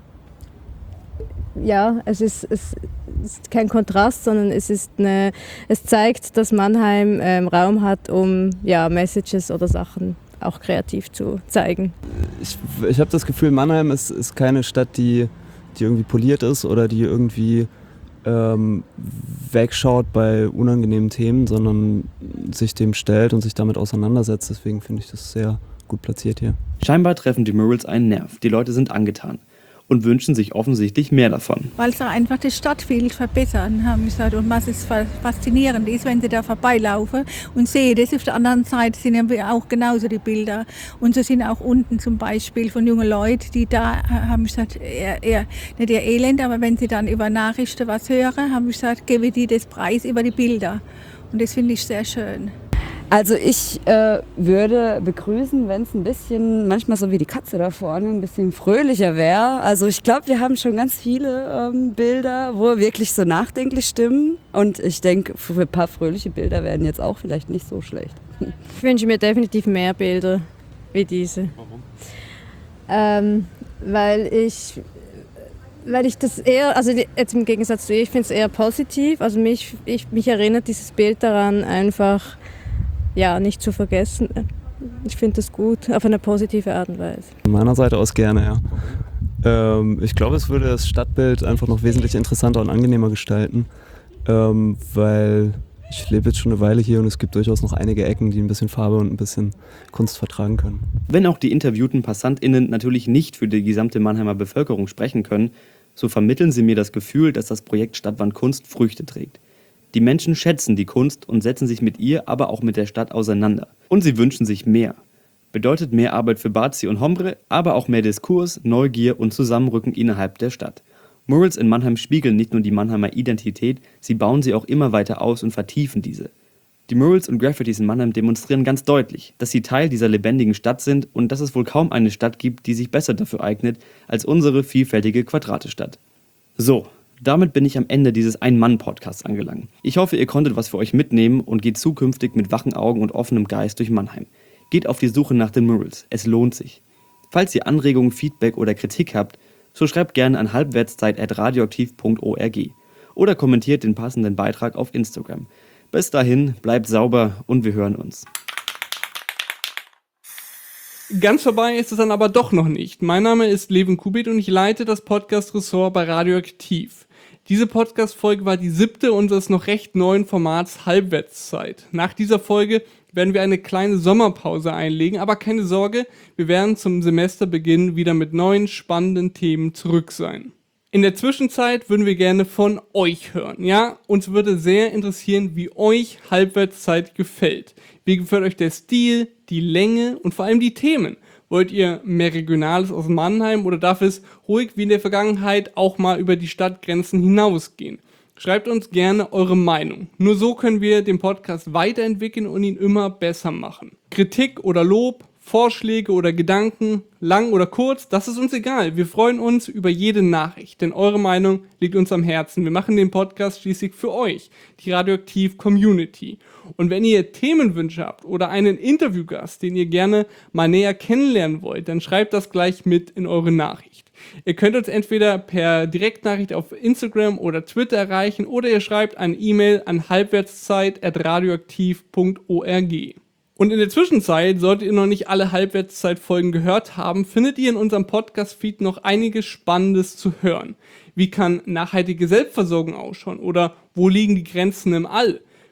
ja, es ist, es ist kein Kontrast, sondern es, ist eine, es zeigt, dass Mannheim ähm, Raum hat, um ja, Messages oder Sachen auch kreativ zu zeigen. Ich, ich habe das Gefühl, Mannheim ist, ist keine Stadt, die, die irgendwie poliert ist oder die irgendwie ähm, wegschaut bei unangenehmen Themen, sondern sich dem stellt und sich damit auseinandersetzt. Deswegen finde ich das sehr gut platziert hier. Scheinbar treffen die Murals einen Nerv. Die Leute sind angetan und wünschen sich offensichtlich mehr davon. Weil sie einfach das Stadtbild verbessern, haben gesagt. Und was ist faszinierend ist, wenn sie da vorbeilaufen und sehen, das auf der anderen Seite sind ja auch genauso die Bilder. Und so sind auch unten zum Beispiel von jungen Leuten, die da haben gesagt, eher, eher nicht eher elend, aber wenn sie dann über Nachrichten was hören, haben gesagt, gebe die das Preis über die Bilder. Und das finde ich sehr schön. Also ich äh, würde begrüßen, wenn es ein bisschen, manchmal so wie die Katze da vorne, ein bisschen fröhlicher wäre. Also ich glaube, wir haben schon ganz viele ähm, Bilder, wo wirklich so nachdenklich stimmen. Und ich denke, für ein paar fröhliche Bilder werden jetzt auch vielleicht nicht so schlecht. Ich wünsche mir definitiv mehr Bilder wie diese. Warum? Ähm, weil ich... Weil ich das eher, also jetzt im Gegensatz zu ihr, ich finde es eher positiv. Also mich, ich, mich erinnert dieses Bild daran, einfach ja, nicht zu vergessen. Ich finde das gut, auf eine positive Art und Weise. Von meiner Seite aus gerne, ja. Ähm, ich glaube, es würde das Stadtbild einfach noch wesentlich interessanter und angenehmer gestalten, ähm, weil ich lebe jetzt schon eine Weile hier und es gibt durchaus noch einige Ecken, die ein bisschen Farbe und ein bisschen Kunst vertragen können. Wenn auch die interviewten PassantInnen natürlich nicht für die gesamte Mannheimer Bevölkerung sprechen können, so vermitteln sie mir das Gefühl, dass das Projekt Stadtwand Kunst Früchte trägt. Die Menschen schätzen die Kunst und setzen sich mit ihr, aber auch mit der Stadt auseinander. Und sie wünschen sich mehr. Bedeutet mehr Arbeit für Bazi und Hombre, aber auch mehr Diskurs, Neugier und Zusammenrücken innerhalb der Stadt. Murals in Mannheim spiegeln nicht nur die Mannheimer Identität, sie bauen sie auch immer weiter aus und vertiefen diese. Die Murals und Graffitis in Mannheim demonstrieren ganz deutlich, dass sie Teil dieser lebendigen Stadt sind und dass es wohl kaum eine Stadt gibt, die sich besser dafür eignet als unsere vielfältige Quadratestadt. So, damit bin ich am Ende dieses Ein-Mann-Podcasts angelangt. Ich hoffe, ihr konntet was für euch mitnehmen und geht zukünftig mit wachen Augen und offenem Geist durch Mannheim. Geht auf die Suche nach den Murals, es lohnt sich. Falls ihr Anregungen, Feedback oder Kritik habt, so schreibt gerne an halbwertszeit at radioaktiv punkt org oder kommentiert den passenden Beitrag auf Instagram. Bis dahin, bleibt sauber und wir hören uns. Ganz vorbei ist es dann aber doch noch nicht. Mein Name ist Levin Kubit und ich leite das Podcast-Ressort bei Radioaktiv. Diese Podcast-Folge war die siebte unseres noch recht neuen Formats Halbwertszeit. Nach dieser Folge werden wir eine kleine Sommerpause einlegen, aber keine Sorge, wir werden zum Semesterbeginn wieder mit neuen spannenden Themen zurück sein. In der Zwischenzeit würden wir gerne von euch hören. Ja, uns würde sehr interessieren, wie euch Halbwertszeit gefällt. Wie gefällt euch der Stil, die Länge und vor allem die Themen? Wollt ihr mehr Regionales aus Mannheim oder darf es ruhig wie in der Vergangenheit auch mal über die Stadtgrenzen hinausgehen? Schreibt uns gerne eure Meinung. Nur so können wir den Podcast weiterentwickeln und ihn immer besser machen. Kritik oder Lob, Vorschläge oder Gedanken, lang oder kurz, das ist uns egal. Wir freuen uns über jede Nachricht, denn eure Meinung liegt uns am Herzen. Wir machen den Podcast schließlich für euch, die Radioaktiv-Community. Und wenn ihr Themenwünsche habt oder einen Interviewgast, den ihr gerne mal näher kennenlernen wollt, dann schreibt das gleich mit in eure Nachricht. Ihr könnt uns entweder per Direktnachricht auf Instagram oder Twitter erreichen oder ihr schreibt eine E-Mail an halbwertszeit at radioaktiv punkt org. Und in der Zwischenzeit, solltet ihr noch nicht alle Halbwertszeit-Folgen gehört haben, findet ihr in unserem Podcast-Feed noch einiges Spannendes zu hören. Wie kann nachhaltige Selbstversorgung ausschauen? Oder wo liegen die Grenzen im All?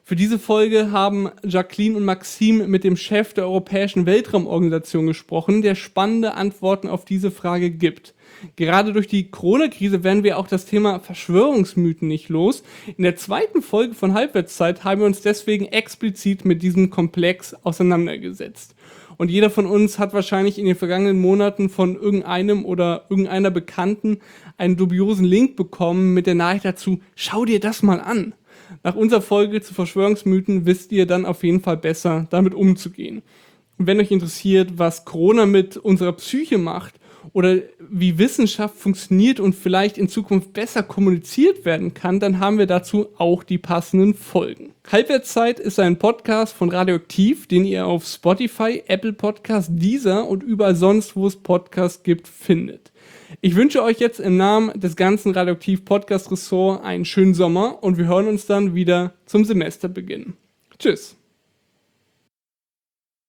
Für diese Folge haben Jacqueline und Maxim mit dem Chef der Europäischen Weltraumorganisation gesprochen, der spannende Antworten auf diese Frage gibt. Gerade durch die Corona-Krise werden wir auch das Thema Verschwörungsmythen nicht los. In der zweiten Folge von Halbwertszeit haben wir uns deswegen explizit mit diesem Komplex auseinandergesetzt. Und jeder von uns hat wahrscheinlich in den vergangenen Monaten von irgendeinem oder irgendeiner Bekannten einen dubiosen Link bekommen mit der Nachricht dazu, schau dir das mal an. Nach unserer Folge zu Verschwörungsmythen wisst ihr dann auf jeden Fall besser, damit umzugehen. Und wenn euch interessiert, was Corona mit unserer Psyche macht oder wie Wissenschaft funktioniert und vielleicht in Zukunft besser kommuniziert werden kann, dann haben wir dazu auch die passenden Folgen. Halbwertszeit ist ein Podcast von Radioaktiv, den ihr auf Spotify, Apple Podcasts, Deezer und überall sonst, wo es Podcasts gibt, findet. Ich wünsche euch jetzt im Namen des ganzen Radioaktiv-Podcast-Ressorts einen schönen Sommer und wir hören uns dann wieder zum Semesterbeginn. Tschüss.